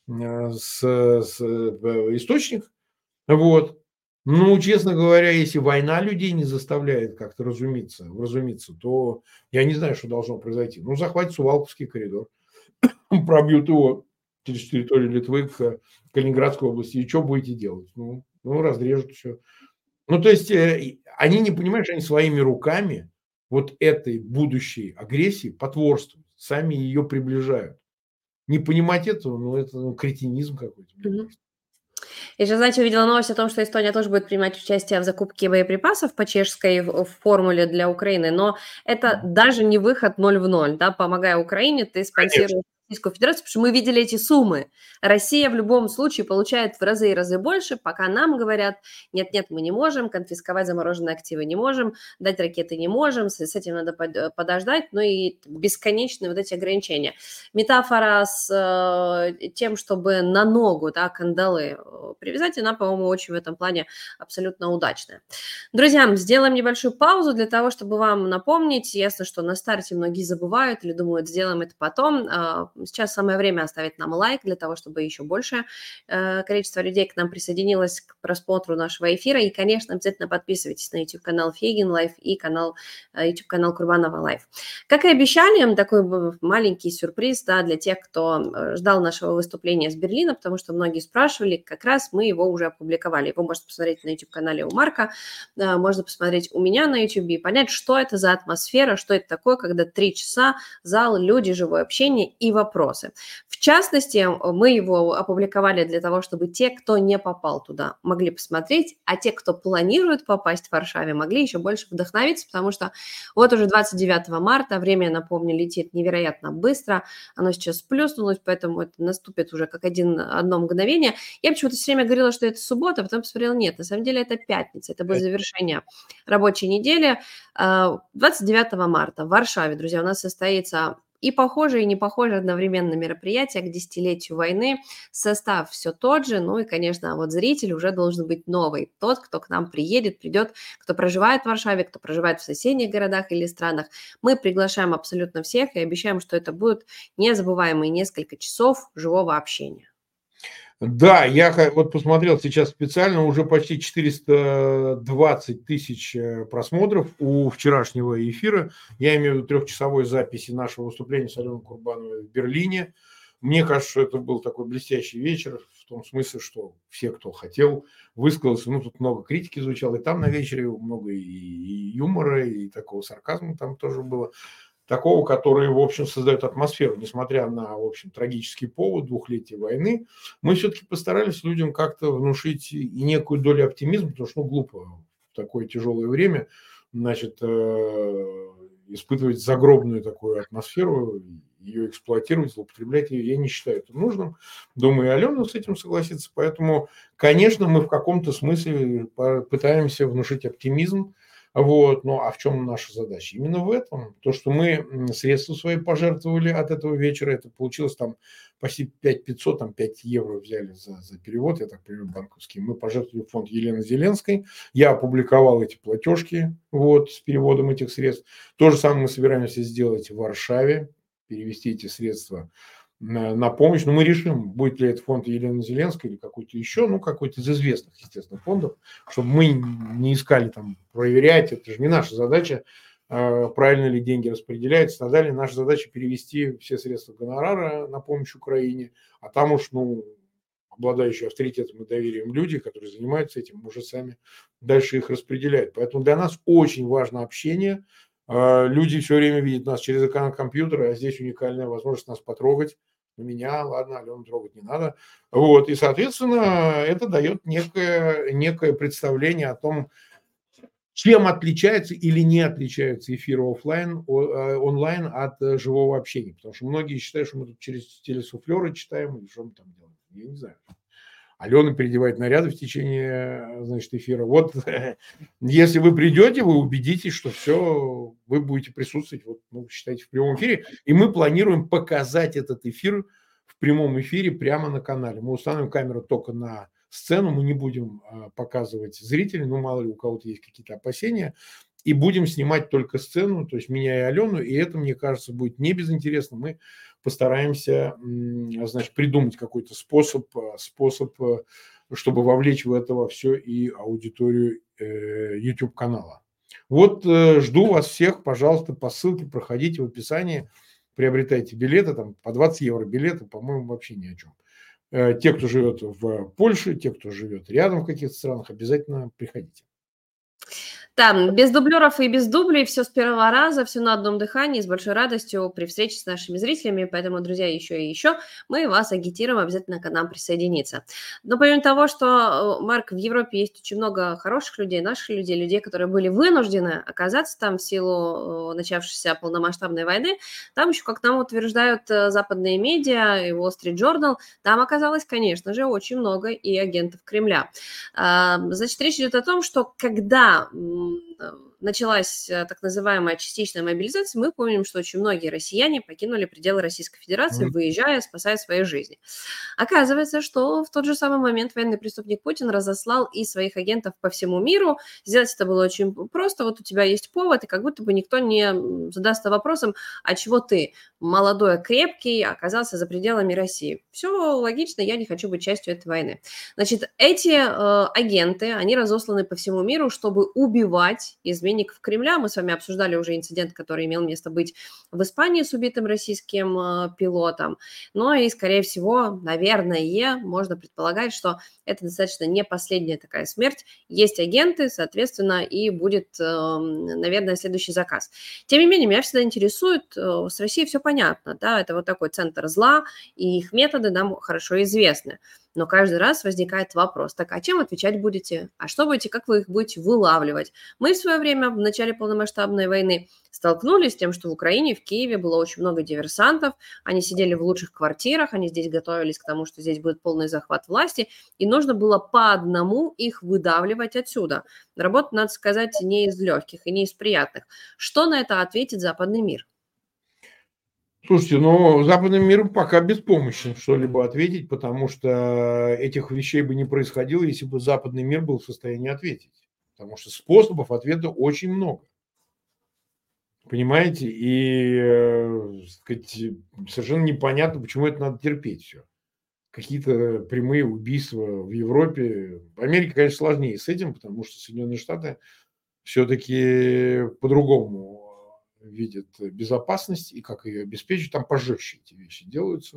с, с, источник. Вот. Ну, честно говоря, если война людей не заставляет как-то разумиться, разумиться, то я не знаю, что должно произойти. Ну, захватят Сувалковский коридор, пробьют его через территорию Литвы к Калининградской области. И что будете делать? Ну, ну разрежут все. Ну, то есть, э, они не понимают, что они своими руками вот этой будущей агрессии потворствуют, сами ее приближают. Не понимать этого, ну, это ну, кретинизм какой-то. Mm-hmm. Я сейчас, знаете, увидела новость о том, что Эстония тоже будет принимать участие в закупке боеприпасов по чешской формуле для Украины, но это даже не выход ноль в ноль, да, помогая Украине, ты спонсируешь Российскую Федерацию, потому что мы видели эти суммы. Россия в любом случае получает в разы и разы больше, пока нам говорят, нет-нет, мы не можем, конфисковать замороженные активы не можем, дать ракеты не можем, с этим надо подождать, ну и бесконечные вот эти ограничения. Метафора с э, тем, чтобы на ногу, да, кандалы привязать, она, по-моему, очень в этом плане абсолютно удачная. Друзья, сделаем небольшую паузу для того, чтобы вам напомнить. Ясно, что на старте многие забывают или думают, сделаем это потом. Сейчас самое время оставить нам лайк для того, чтобы еще большее количество людей к нам присоединилось к просмотру нашего эфира. И, конечно, обязательно подписывайтесь на YouTube-канал Фейгин Лайф и канал, YouTube-канал Курбанова Лайф. Как и обещали, такой маленький сюрприз, да, для тех, кто ждал нашего выступления с Берлина, потому что многие спрашивали, как раз мы его уже опубликовали. Его можно посмотреть на YouTube-канале у Марка, можно посмотреть у меня на YouTube и понять, что это за атмосфера, что это такое, когда три часа зал, люди, живое общение и вопросы. В частности, мы его опубликовали для того, чтобы те, кто не попал туда, могли посмотреть, а те, кто планирует попасть в Варшаве, могли еще больше вдохновиться, потому что вот уже двадцать девятого марта, время, напомню, летит невероятно быстро, оно сейчас сплюснулось, поэтому это наступит уже как один, одно мгновение. Я почему-то все время говорила, что это суббота, потом посмотрела, нет, на самом деле это пятница, это будет завершение рабочей недели. двадцать девятого марта в Варшаве, друзья, у нас состоится и похожие, и не похожие одновременно мероприятия к десятилетию войны. Состав все тот же, ну и, конечно, вот зритель уже должен быть новый. Тот, кто к нам приедет, придет, кто проживает в Варшаве, кто проживает в соседних городах или странах. Мы приглашаем абсолютно всех и обещаем, что это будут незабываемые несколько часов живого общения. Да, я вот посмотрел сейчас специально, уже почти четыреста двадцать тысяч просмотров у вчерашнего эфира. Я имею в виду трехчасовой записи нашего выступления с Аленой Курбановой в Берлине. Мне кажется, что это был такой блестящий вечер, в том смысле, что все, кто хотел, высказался. Ну, тут много критики звучало, и там на вечере много и, и юмора, и такого сарказма там тоже было. Такого, который, в общем, создает атмосферу, несмотря на, в общем, трагический повод двухлетия войны, мы все-таки постарались людям как-то внушить и некую долю оптимизма, потому что, ну, глупо в такое тяжелое время, значит, э, испытывать загробную такую атмосферу, ее эксплуатировать, злоупотреблять ее, я не считаю это нужным. Думаю, и Алена с этим согласится. Поэтому, конечно, мы в каком-то смысле пытаемся внушить оптимизм. Вот. Ну, а в чем наша задача? Именно в этом. То, что мы средства свои пожертвовали от этого вечера, это получилось там почти пять тысяч пятьсот, там пять евро взяли за, за перевод, я так понимаю, банковский. Мы пожертвовали в фонд Елены Зеленской. Я опубликовал эти платежки вот, с переводом этих средств. То же самое мы собираемся сделать в Варшаве, перевести эти средства на, на помощь. Но мы решим, будет ли это фонд Елены Зеленской или какой-то еще, ну, какой-то из известных, естественно, фондов, чтобы мы не искали там проверять. Это же не наша задача, правильно ли деньги распределяются и так далее. Наша задача перевести все средства гонорара на помощь Украине, а там уж, ну, обладающие авторитетом и доверием люди, которые занимаются этим, уже сами дальше их распределяют. Поэтому для нас очень важно общение. Люди все время видят нас через экран компьютера, а здесь уникальная возможность нас потрогать. У меня, ладно, Алену трогать не надо. Вот. И, соответственно, это дает некое, некое представление о том, чем отличаются или не отличаются эфиры офлайн, онлайн от живого общения. Потому что многие считают, что мы тут через телесуфлеры читаем, или что мы там делаем. Я не знаю. Алена переодевает наряды в течение, значит, эфира. Вот, если вы придете, вы убедитесь, что все, вы будете присутствовать, вот, ну, считайте, в прямом эфире. И мы планируем показать этот эфир в прямом эфире прямо на канале. Мы установим камеру только на сцену, мы не будем показывать зрителей, ну, мало ли у кого-то есть какие-то опасения, и будем снимать только сцену, то есть меня и Алену, и это, мне кажется, будет не безинтересно. Мы постараемся, значит, придумать какой-то способ, способ, чтобы вовлечь в это все и аудиторию YouTube-канала. Вот жду вас всех, пожалуйста, по ссылке проходите в описании, приобретайте билеты, там по двадцать евро билеты, по-моему, вообще ни о чем. Те, кто живет в Польше, те, кто живет рядом в каких-то странах, обязательно приходите. Там без дублеров и без дублей, все с первого раза, все на одном дыхании, с большой радостью при встрече с нашими зрителями. Поэтому, друзья, еще и еще мы вас агитируем обязательно к нам присоединиться. Но помимо того, что, Марк, в Европе есть очень много хороших людей, наших людей, людей, которые были вынуждены оказаться там в силу начавшейся полномасштабной войны, там еще, как нам утверждают западные медиа и Wall Street Journal, там оказалось, конечно же, очень много и агентов Кремля. Значит, речь идет о том, что когда началась так называемая частичная мобилизация, мы помним, что очень многие россияне покинули пределы Российской Федерации, mm-hmm. выезжая, спасая свои жизни. Оказывается, что в тот же самый момент военный преступник Путин разослал и своих агентов по всему миру. Сделать это было очень просто. Вот у тебя есть повод, и как будто бы никто не задастся вопросом, а чего ты, молодой, крепкий, оказался за пределами России. Все логично, я не хочу быть частью этой войны. Значит, эти э, агенты, они разосланы по всему миру, чтобы убивать изменников Кремля. Мы с вами обсуждали уже инцидент, который имел место быть в Испании с убитым российским э, пилотом. Но и, скорее всего, наверное, можно предполагать, что это достаточно не последняя такая смерть. Есть агенты, соответственно, и будет, э, наверное, следующий заказ. Тем не менее, меня всегда интересует, э, с Россией все понятно, да, это вот такой центр зла, и их методы нам хорошо известны. Но каждый раз возникает вопрос, так, а чем отвечать будете? А что будете, как вы их будете вылавливать? Мы в свое время, в начале полномасштабной войны, столкнулись с тем, что в Украине, в Киеве было очень много диверсантов, они сидели в лучших квартирах, они здесь готовились к тому, что здесь будет полный захват власти, и нужно было по одному их выдавливать отсюда. Работа, надо сказать, не из легких и не из приятных. Что на это ответит западный мир? Слушайте, ну, западный мир пока беспомощен что-либо ответить, потому что этих вещей бы не происходило, если бы западный мир был в состоянии ответить. Потому что способов ответа очень много. Понимаете? И, э, сказать, совершенно непонятно, почему это надо терпеть все. Какие-то прямые убийства в Европе. В Америке, конечно, сложнее с этим, потому что Соединенные Штаты все-таки по-другому видят безопасность и как ее обеспечить. Там пожестче эти вещи делаются.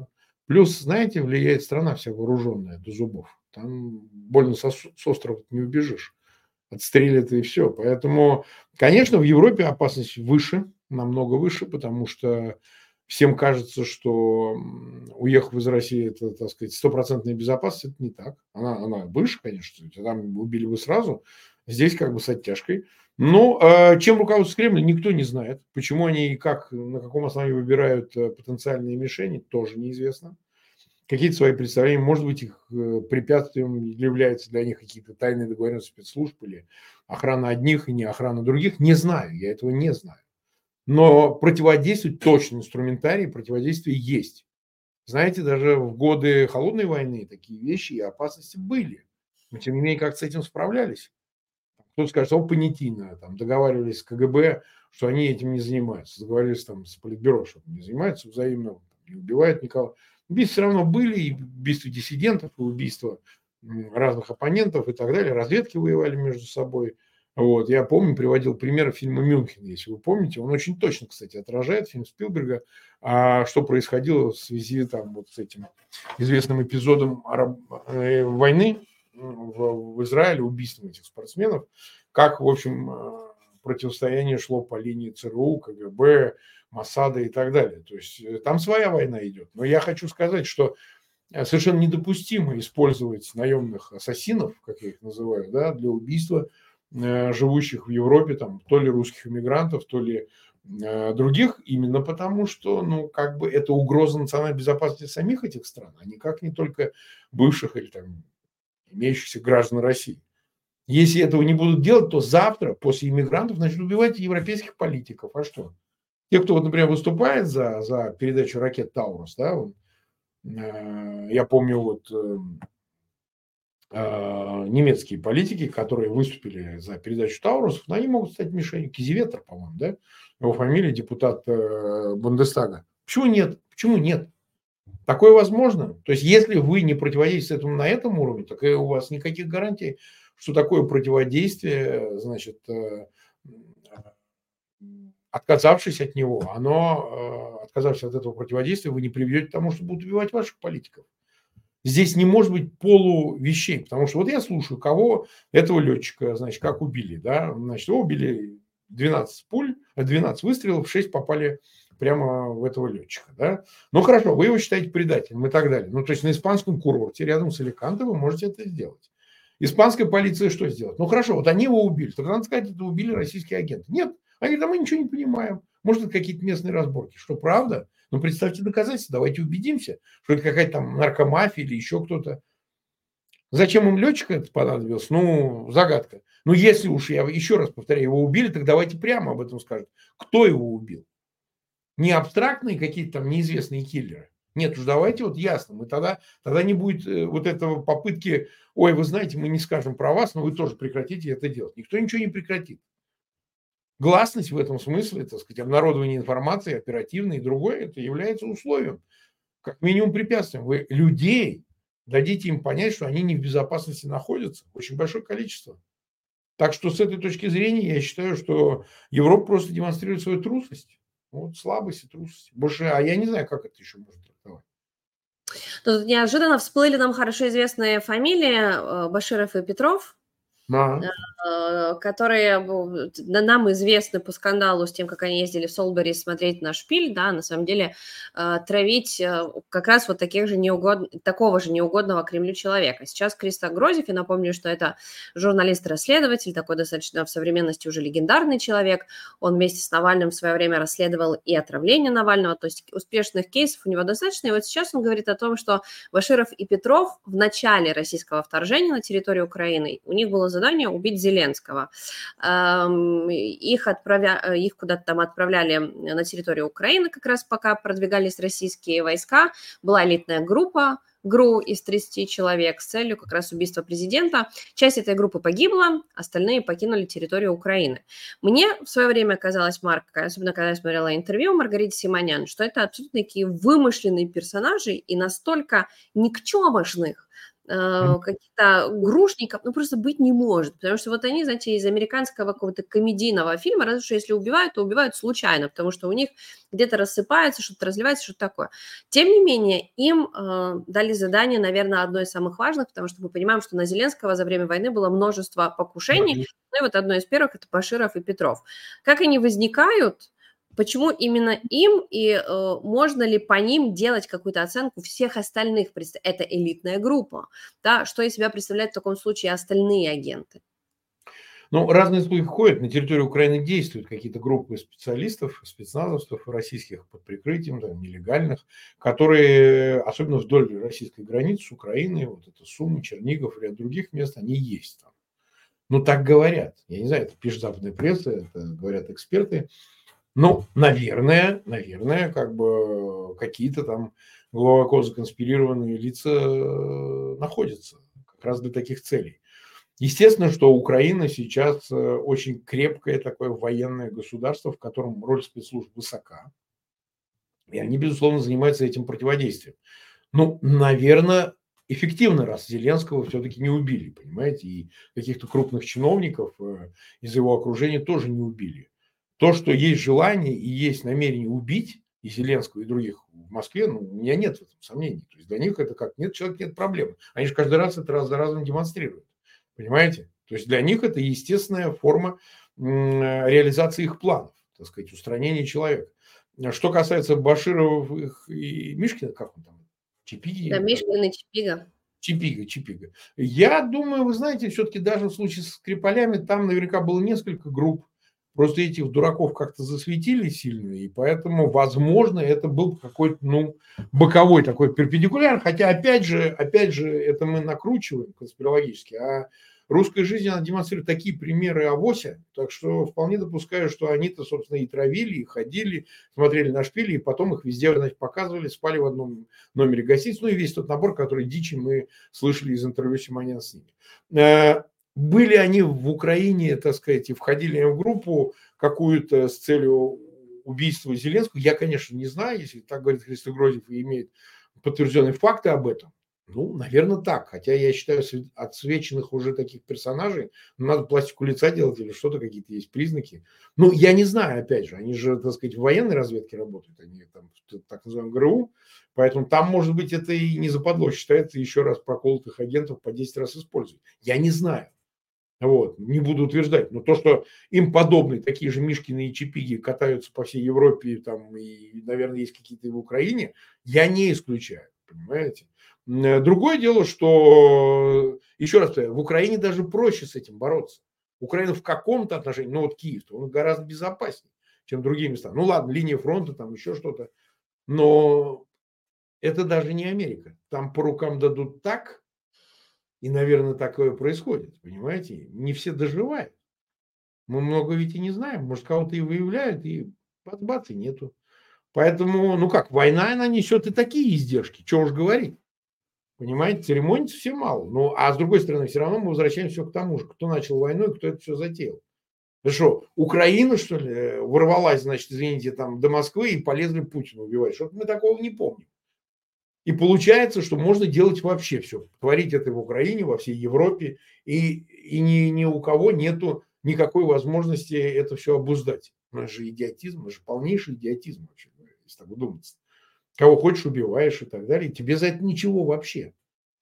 Плюс, знаете, влияет страна вся вооруженная до зубов. Там больно со- с острова не убежишь. Отстрелят и все. Поэтому, конечно, в Европе опасность выше, намного выше, потому что всем кажется, что м, уехав из России, это, так сказать, стопроцентная безопасность. Это не так. Она, она выше, конечно. Там убили бы сразу. Здесь как бы с оттяжкой. Ну, а чем руководствуется Кремль, никто не знает. Почему они и как, на каком основании выбирают э, потенциальные мишени, тоже неизвестно. Какие-то свои представления, может быть, их э, препятствием являются для них какие-то тайные договоренности спецслужб или охрана одних и не охрана других. Не знаю, я этого не знаю. Но противодействовать точно инструментарий противодействия есть. Знаете, даже в годы холодной войны такие вещи и опасности были. Но тем не менее, как с этим справлялись? Кто-то скажет, о, понятийно, там, договаривались с КГБ, что они этим не занимаются. Договаривались там с Политбюро, что не занимаются взаимно, не убивают никого. Убийства все равно были, и убийства диссидентов, и убийства разных оппонентов и так далее. Разведки воевали между собой. Вот. Я помню, приводил пример фильма «Мюнхен», если вы помните. Он очень точно, кстати, отражает фильм Спилберга, а что происходило в связи там, вот с этим известным эпизодом араб... э, войны в, в Израиле, убийством этих спортсменов, как, в общем, противостояние шло по линии ЦРУ, КГБ, Моссада и так далее. То есть там своя война идет. Но я хочу сказать, что совершенно недопустимо использовать наемных ассасинов, как я их называю, да, для убийства живущих в Европе, там, то ли русских иммигрантов, то ли других, именно потому что, ну, как бы это угроза национальной безопасности самих этих стран, а никак не только бывших или там имеющихся граждан России. Если этого не будут делать, то завтра после иммигрантов начнут убивать европейских политиков. А что? Те, кто, вот, например, выступает за, за передачу ракет Таурус, да, вот, э, я помню вот э, э, немецкие политики, которые выступили за передачу Таурусов, но они могут стать мишенью. Кизеветер, по-моему, да? Его фамилия, депутат э, Бундестага. Почему нет? Почему нет? Такое возможно. То есть, если вы не противодействуете этому на этом уровне, так и у вас никаких гарантий, что такое противодействие, значит, отказавшись от него, оно, отказавшись от этого противодействия, вы не приведете к тому, что будут убивать ваших политиков. Здесь не может быть полу вещей, потому что вот я слушаю, кого этого летчика, значит, как убили, да, значит, его убили двенадцать пуль, двенадцать выстрелов, шесть попали прямо в этого летчика, да. Ну, хорошо, вы его считаете предателем и так далее. Ну, то есть на испанском курорте рядом с Аликанте вы можете это сделать. Испанская полиция что сделать? Ну, хорошо, вот они его убили. Тогда надо сказать, это убили российские агенты. Нет, они говорят, а мы ничего не понимаем. Может, это какие-то местные разборки. Что, правда? Ну, представьте доказательства, давайте убедимся, что это какая-то там наркомафия или еще кто-то. Зачем им летчик это понадобился? Ну, загадка. Ну, если уж, я еще раз повторяю, его убили, так давайте прямо об этом скажем. Кто его убил? Не абстрактные какие-то там неизвестные киллеры. Нет, уж давайте вот ясно. Мы тогда, тогда не будет вот этого попытки, ой, вы знаете, мы не скажем про вас, но вы тоже прекратите это делать. Никто ничего не прекратит. Гласность в этом смысле, так сказать, обнародование информации оперативной и другое, это является условием, как минимум препятствием. Вы людей дадите им понять, что они не в безопасности находятся. Очень большое количество. Так что с этой точки зрения я считаю, что Европа просто демонстрирует свою трусость. Вот слабость и трусость. Больше, а я не знаю, как это еще можно трактовать. Тут неожиданно всплыли нам хорошо известные фамилии Баширов и Петров. Да. Которые нам известны по скандалу с тем, как они ездили в Солсбери смотреть на шпиль, да, на самом деле травить как раз вот таких же неугод... такого же неугодного Кремлю человека. Сейчас Кристо Грозев, и напомню, что это журналист-расследователь, такой достаточно в современности уже легендарный человек. Он вместе с Навальным в свое время расследовал и отравление Навального, то есть успешных кейсов у него достаточно. И вот сейчас он говорит о том, что Баширов и Петров в начале российского вторжения на территорию Украины, у них было задание убить Зеленского. Их, отправя... их куда-то там отправляли на территорию Украины, как раз пока продвигались российские войска. Была элитная группа ГРУ из тридцати человек с целью как раз убийства президента. Часть этой группы погибла, остальные покинули территорию Украины. Мне в свое время казалось, Марк, особенно когда я смотрела интервью Маргариты Симонян, что это абсолютно такие вымышленные персонажи и настолько никчемошных, э, каких-то грушников, ну, просто быть не может. Потому что вот они, знаете, из американского какого-то комедийного фильма, разве что если убивают, то убивают случайно, потому что у них где-то рассыпается, что-то разливается, что-то такое. Тем не менее, им э, дали задание, наверное, одно из самых важных, потому что мы понимаем, что на Зеленского за время войны было множество покушений. Ну и вот одно из первых – это Баширов и Петров. Как они возникают, почему именно им, и э, можно ли по ним делать какую-то оценку всех остальных? Это элитная группа, да? Что из себя представляют в таком случае остальные агенты? Ну, разные слухи ходят. На территории Украины действуют какие-то группы специалистов, спецназовцев российских под прикрытием, да, нелегальных, которые, особенно вдоль российской границы с Украиной, вот это Сумы, Чернигов, ряд других мест, они есть там. Ну, так говорят. Я не знаю, это пишет западная пресса, это говорят эксперты. Ну, наверное, наверное, как бы какие-то там глубоко законспирированные лица находятся как раз для таких целей. Естественно, что Украина сейчас очень крепкое такое военное государство, в котором роль спецслужб высока. И они, безусловно, занимаются этим противодействием. Ну, наверное, эффективно, раз Зеленского все-таки не убили, понимаете, и каких-то крупных чиновников из его окружения тоже не убили. То, что есть желание и есть намерение убить и Зеленского, и других в Москве, ну, у меня нет в этом сомнений. То есть для них это как, нет человека, нет проблем. Они же каждый раз это раз за разом демонстрируют. Понимаете? То есть для них это естественная форма реализации их планов, так сказать, устранения человека. Что касается Башировых и Мишкина, как он там? Чипиги? Да, Мишкин и Чипига. Чипига, Чипига. Я думаю, вы знаете, все-таки даже в случае с Скрипалями там наверняка было несколько групп. Просто этих дураков как-то засветили сильно, и поэтому, возможно, это был какой-то, ну, боковой такой перпендикуляр. Хотя, опять же, опять же, это мы накручиваем конспирологически. А русская жизнь, она демонстрирует такие примеры авося, так что вполне допускаю, что они-то, собственно, и травили, и ходили, смотрели на шпили, и потом их везде, значит, показывали, спали в одном номере гостиницы. Ну и весь тот набор, который дичи мы слышали из интервью Симоняна с ними. Были они в Украине, так сказать, и входили в группу какую-то с целью убийства Зеленского, я, конечно, не знаю, если так говорит Христо Грозев и имеет подтвержденные факты об этом. Ну, наверное, так. Хотя я считаю, отсвеченных уже таких персонажей надо пластику лица делать или что-то, какие-то есть признаки. Ну, я не знаю, опять же, они же, так сказать, в военной разведке работают, они там, так называемом ГРУ, поэтому там, может быть, это и не западло, считается, еще раз проколотых агентов по десять раз используют. Я не знаю. Вот, не буду утверждать, но то, что им подобные, такие же Мишкины и Чипиги катаются по всей Европе, там, и, наверное, есть какие-то и в Украине, я не исключаю, понимаете. Другое дело, что, еще раз повторяю, в Украине даже проще с этим бороться. Украина в каком-то отношении, ну вот Киев, он гораздо безопаснее, чем другие места. Ну ладно, линия фронта, там еще что-то, но это даже не Америка. Там по рукам дадут так. И, наверное, такое происходит, понимаете? Не все доживают. Мы много ведь и не знаем. Может, кого-то и выявляют, и бац-бац, и нету. Поэтому, ну как, война, она несет и такие издержки. Чего уж говорить. Понимаете, церемониться все мало. Ну, а с другой стороны, все равно мы возвращаемся к тому же. Кто начал войну и кто это все затеял. Ну что, Украина, что ли, ворвалась, значит, извините, там, до Москвы и полезли Путина убивать? Что-то мы такого не помним. И получается, что можно делать вообще все. Творить это в Украине, во всей Европе. И, и ни, ни у кого нету никакой возможности это все обуздать. У нас же идиотизм, у нас же полнейший идиотизм, вообще, если так удуматься. Кого хочешь, убиваешь и так далее. И тебе за это ничего вообще.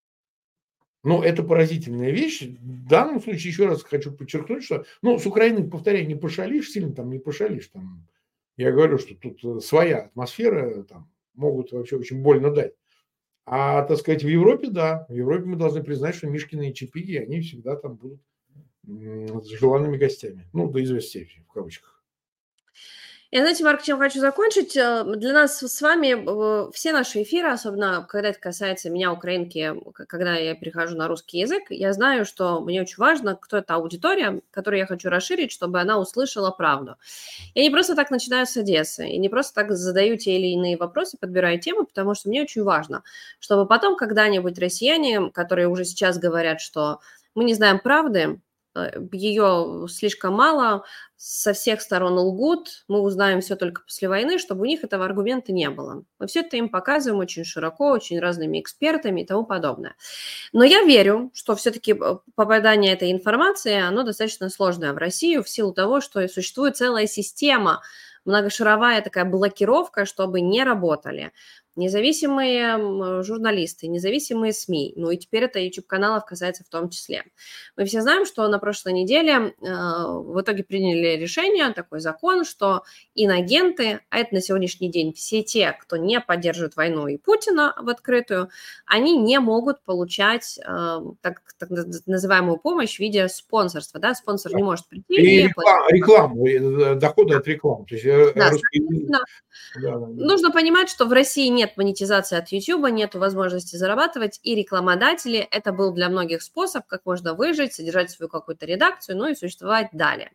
Но это поразительная вещь. В данном случае, еще раз хочу подчеркнуть, что ну, с Украиной, повторяю, не пошалишь, сильно там не пошалишь. Там, я говорю, что тут своя атмосфера, там, могут вообще очень больно дать. А, так сказать, в Европе, да, в Европе мы должны признать, что Мишкины и Чипиги, они всегда там будут с желанными гостями. Ну, до известия, в кавычках. Я, знаете, Марк, чем хочу закончить. Для нас с вами все наши эфиры, особенно когда это касается меня, украинки, когда я перехожу на русский язык, я знаю, что мне очень важно, кто эта аудитория, которую я хочу расширить, чтобы она услышала правду. Я не просто так начинаю с Одессы, и не просто так задаю те или иные вопросы, подбираю темы, потому что мне очень важно, чтобы потом когда-нибудь россияне, которые уже сейчас говорят, что мы не знаем правды, ее слишком мало, со всех сторон лгут, мы узнаем все только после войны, чтобы у них этого аргумента не было. Мы все это им показываем очень широко, очень разными экспертами и тому подобное. Но я верю, что все-таки попадание этой информации, оно достаточно сложное в Россию в силу того, что существует целая система, многошаровая такая блокировка, чтобы не работали независимые журналисты, независимые СМИ, ну и теперь это YouTube-каналов касается в том числе. Мы все знаем, что на прошлой неделе э, в итоге приняли решение, такой закон, что инагенты, а это на сегодняшний день все те, кто не поддерживает войну и Путина в открытую, они не могут получать э, так, так называемую помощь в виде спонсорства. Да? Спонсор не может прийти и и... реклам, рекламу, доходы от рекламы. То есть, да, русские... да, да. Нужно понимать, что в России нет монетизации от YouTube, нет возможности зарабатывать, и рекламодатели – это был для многих способ, как можно выжить, содержать свою какую-то редакцию, ну и существовать далее.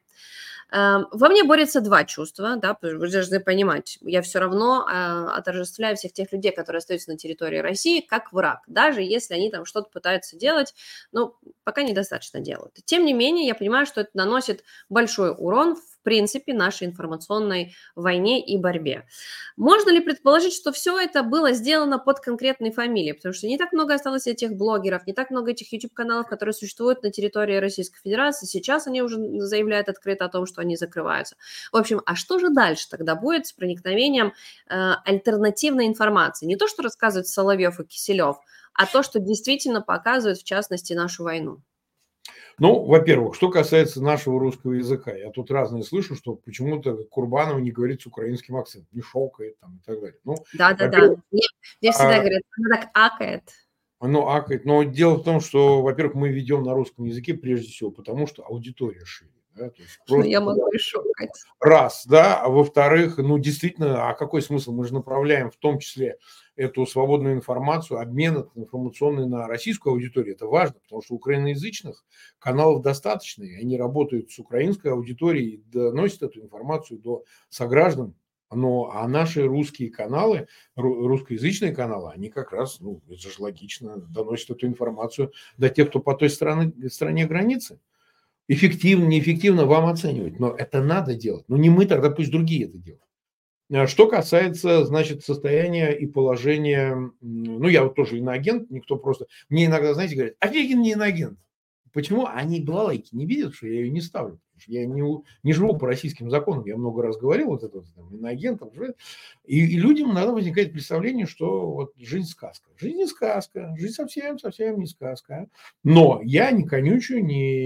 Во мне борются два чувства, да, вы должны понимать, я все равно э, отождествляю всех тех людей, которые остаются на территории России, как враг, даже если они там что-то пытаются делать, но пока недостаточно делают. Тем не менее, я понимаю, что это наносит большой урон в принципе нашей информационной войне и борьбе. Можно ли предположить, что все это было сделано под конкретной фамилией, потому что не так много осталось этих блогеров, не так много этих YouTube-каналов, которые существуют на территории Российской Федерации, сейчас они уже заявляют открыто о том, что они закрываются. В общем, а что же дальше тогда будет с проникновением э, альтернативной информации? Не то, что рассказывают Соловьев и Киселев, а то, что действительно показывает, в частности, нашу войну. Ну, во-первых, что касается нашего русского языка, я тут разные слышу, что почему-то Курбанова не говорит с украинским акцентом, не шокает там и так далее. Ну, да-да-да, мне, мне всегда а, говорят, она так акает. Оно акает, но дело в том, что, во-первых, мы ведем на русском языке прежде всего, потому что аудитория шире. Да, то есть просто я могу и шокать. Раз, да, а во-вторых, ну, действительно, а какой смысл? Мы же направляем в том числе эту свободную информацию, обмен информационный на российскую аудиторию. Это важно, потому что украиноязычных каналов достаточно, и они работают с украинской аудиторией, доносят эту информацию до сограждан. Но, а наши русские каналы, русскоязычные каналы, они как раз, ну, это же логично, доносят эту информацию до тех, кто по той стороне, стороне границы. Эффективно, неэффективно вам оценивать, но это надо делать. Но не мы, тогда пусть другие это делают. Что касается, значит, состояния и положения, ну, я вот тоже иноагент, никто просто... Мне иногда, знаете, говорят, Овегин не иноагент. Почему? Они балалайки не видят, что я ее не ставлю. Я не, не живу по российским законам, я много раз говорил, вот это вот, там, иноагентов. И, и людям надо возникает представление, что вот жизнь сказка. Жизнь не сказка, жизнь совсем-совсем не сказка. Но я не конючу,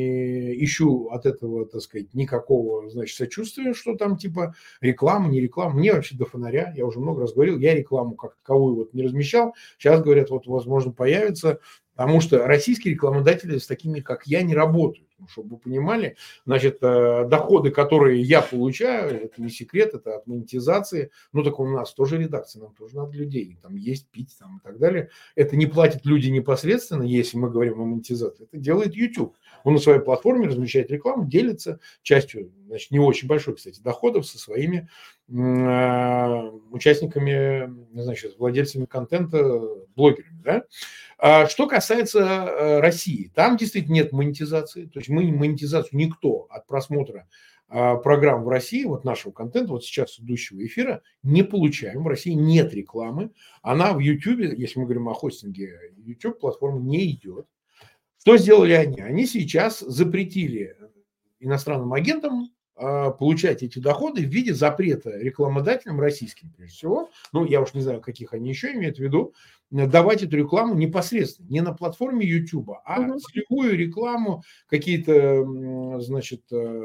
не ищу от этого, так сказать, никакого, значит, сочувствия, что там типа реклама, не реклама. Мне вообще до фонаря, я уже много раз говорил, я рекламу как таковую вот не размещал. Сейчас говорят, вот возможно появится. Потому что российские рекламодатели с такими, как я, не работают. Чтобы вы понимали, значит, доходы, которые я получаю, это не секрет, это от монетизации. Ну, так у нас тоже редакция, нам тоже надо людей там есть, пить там, и так далее. Это не платят люди непосредственно, если мы говорим о монетизации. Это делает YouTube. Он на своей платформе размещает рекламу, делится частью, значит, не очень большой, кстати, доходов со своими э, участниками, значит, владельцами контента, блогерами, да? А что касается России, там действительно нет монетизации, то есть мы монетизацию никто от просмотра программ в России, вот нашего контента, вот сейчас идущего эфира, не получаем. В России нет рекламы, она в YouTube, если мы говорим о хостинге, YouTube платформа не идет. Что сделали они? Они сейчас запретили иностранным агентам получать эти доходы в виде запрета рекламодателям российским, прежде всего, ну, я уж не знаю, каких они еще имеют в виду, давать эту рекламу непосредственно, не на платформе YouTube, а угу. целевую рекламу, какие-то, значит,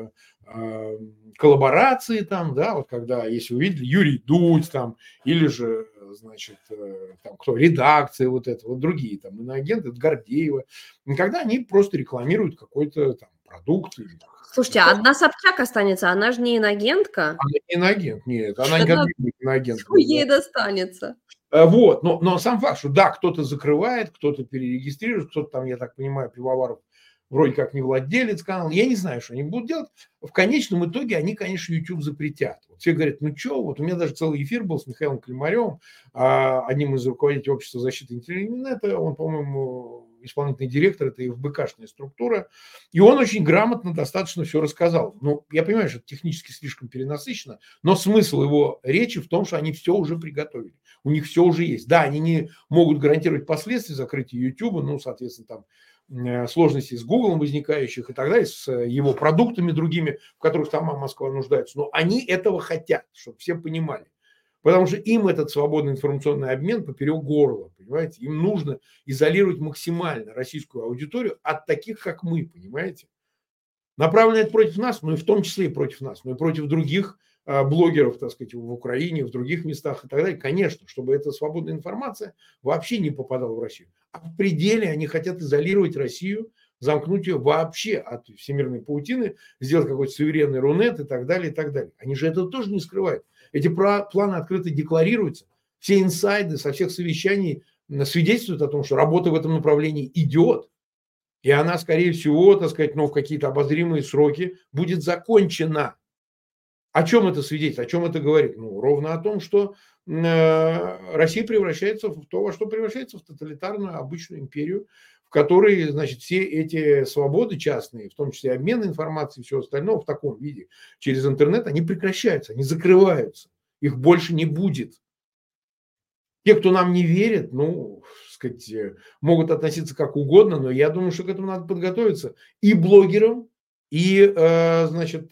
коллаборации там, да, вот когда, если вы видели, Юрий Дудь там, или же, значит, там кто, редакция вот это, вот другие там, иноагенты, Гордеева, когда они просто рекламируют какой-то там продукт или слушайте, а одна Собчак останется, она же не инагентка. Она не инагент, нет, она никогда не будет инагентом. Что ей достанется? Вот, но, но сам факт, что да, кто-то закрывает, кто-то перерегистрирует, кто-то там, я так понимаю, Пивоваров вроде как не владелец канала, я не знаю, что они будут делать. В конечном итоге они, конечно, YouTube запретят. Вот все говорят, ну что, вот у меня даже целый эфир был с Михаилом Климаревым, одним из руководителей общества защиты интернета, он, по-моему, исполнительный директор, это эф бэ ка-шная структура, и он очень грамотно достаточно все рассказал. Ну, я понимаю, что это технически слишком перенасыщенно, но смысл его речи в том, что они все уже приготовили, у них все уже есть. Да, они не могут гарантировать последствия закрытия YouTube, ну, соответственно, там сложностей с Гуглом возникающих и так далее, с его продуктами другими, в которых сама Москва нуждается. Но они этого хотят, чтобы все понимали. Потому что им этот свободный информационный обмен поперек горла, понимаете? Им нужно изолировать максимально российскую аудиторию от таких, как мы, понимаете? Направлено это против нас, ну и в том числе и против нас, но и против других блогеров, так сказать, в Украине, в других местах и так далее. Конечно, чтобы эта свободная информация вообще не попадала в Россию. А в пределе они хотят изолировать Россию, замкнуть ее вообще от всемирной паутины, сделать какой-то суверенный Рунет и так далее, и так далее. Они же этого тоже не скрывают. Эти планы открыто декларируются. Все инсайды со всех совещаний свидетельствуют о том, что работа в этом направлении идет. И она, скорее всего, так сказать, ну, в какие-то обозримые сроки будет закончена. О чем это свидетельствует? О чем это говорит? Ну, ровно о том, что э, Россия превращается в то, во что превращается, в тоталитарную обычную империю, в которой, значит, все эти свободы частные, в том числе обмен информацией и все остальное в таком виде через интернет, они прекращаются, они закрываются. Их больше не будет. Те, кто нам не верит, ну, сказать, могут относиться как угодно, но я думаю, что к этому надо подготовиться и блогерам, и, э, значит,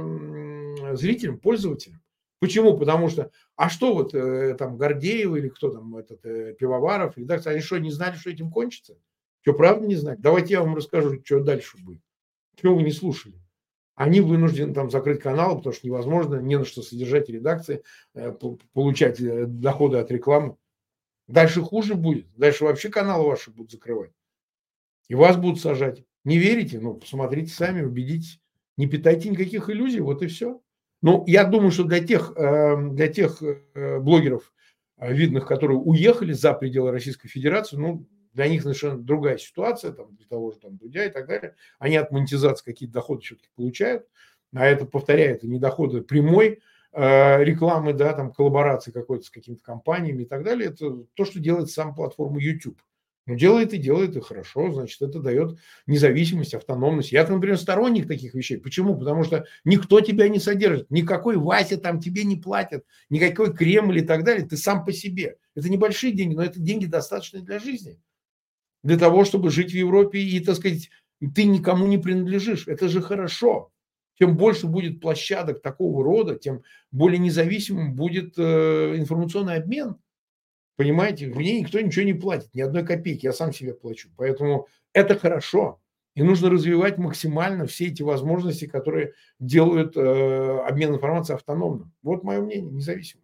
э, зрителям, пользователям. Почему? Потому что, а что вот э, там Гордеева или кто там, этот э, Пивоваров, редакция, они что, не знали, что этим кончится? Что, правда не знали? Давайте я вам расскажу, что дальше будет. Почему вы не слушали? Они вынуждены там закрыть канал, потому что невозможно, не на что содержать редакции, э, получать э, доходы от рекламы. Дальше хуже будет. Дальше вообще каналы ваши будут закрывать. И вас будут сажать. Не верите? Ну, посмотрите сами, убедитесь. Не питайте никаких иллюзий, вот и все. Ну, я думаю, что для тех, для тех блогеров видных, которые уехали за пределы Российской Федерации, ну, для них совершенно другая ситуация, там, для того же там, Дудя и так далее. Они от монетизации какие-то доходы все-таки получают. А это, повторяю, это не доходы прямой рекламы, да, там, коллаборации какой-то с какими-то компаниями и так далее. Это то, что делает сама платформа YouTube. Ну, делает и делает, и хорошо, значит, это дает независимость, автономность. Я, например, сторонник таких вещей. Почему? Потому что никто тебя не содержит, никакой Вася там тебе не платит, никакой Кремль и так далее. Ты сам по себе. Это небольшие деньги, но это деньги достаточные для жизни. Для того, чтобы жить в Европе и, так сказать, ты никому не принадлежишь. Это же хорошо. Чем больше будет площадок такого рода, тем более независимым будет э, информационный обмен. Понимаете, мне никто ничего не платит, ни одной копейки, я сам себе плачу. Поэтому это хорошо. И нужно развивать максимально все эти возможности, которые делают э, обмен информацией автономным. Вот мое мнение, независимо.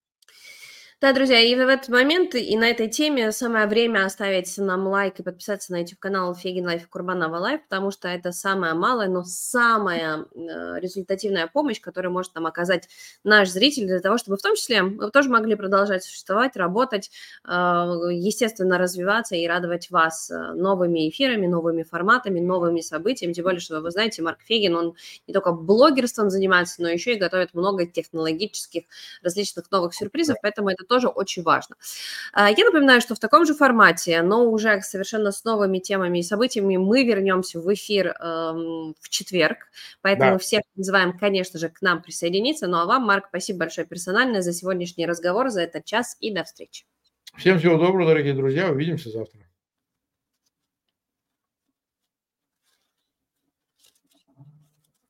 Да, друзья, и в этот момент и на этой теме самое время оставить нам лайк и подписаться на YouTube-канал Фегин Лайф и Курбанова Лайф, потому что это самая малая, но самая результативная помощь, которую может нам оказать наш зритель для того, чтобы в том числе вы тоже могли продолжать существовать, работать, естественно, развиваться и радовать вас новыми эфирами, новыми форматами, новыми событиями. Тем более, что вы знаете, Марк Фегин, он не только блогерством занимается, но еще и готовит много технологических различных новых сюрпризов, поэтому это тоже очень важно. Я напоминаю, что в таком же формате, но уже совершенно с новыми темами и событиями мы вернемся в эфир эм, в четверг, поэтому да. Всех призываем, конечно же, к нам присоединиться. Ну а вам, Марк, спасибо большое персонально за сегодняшний разговор, за этот час и до встречи. Всем всего доброго, дорогие друзья, увидимся завтра.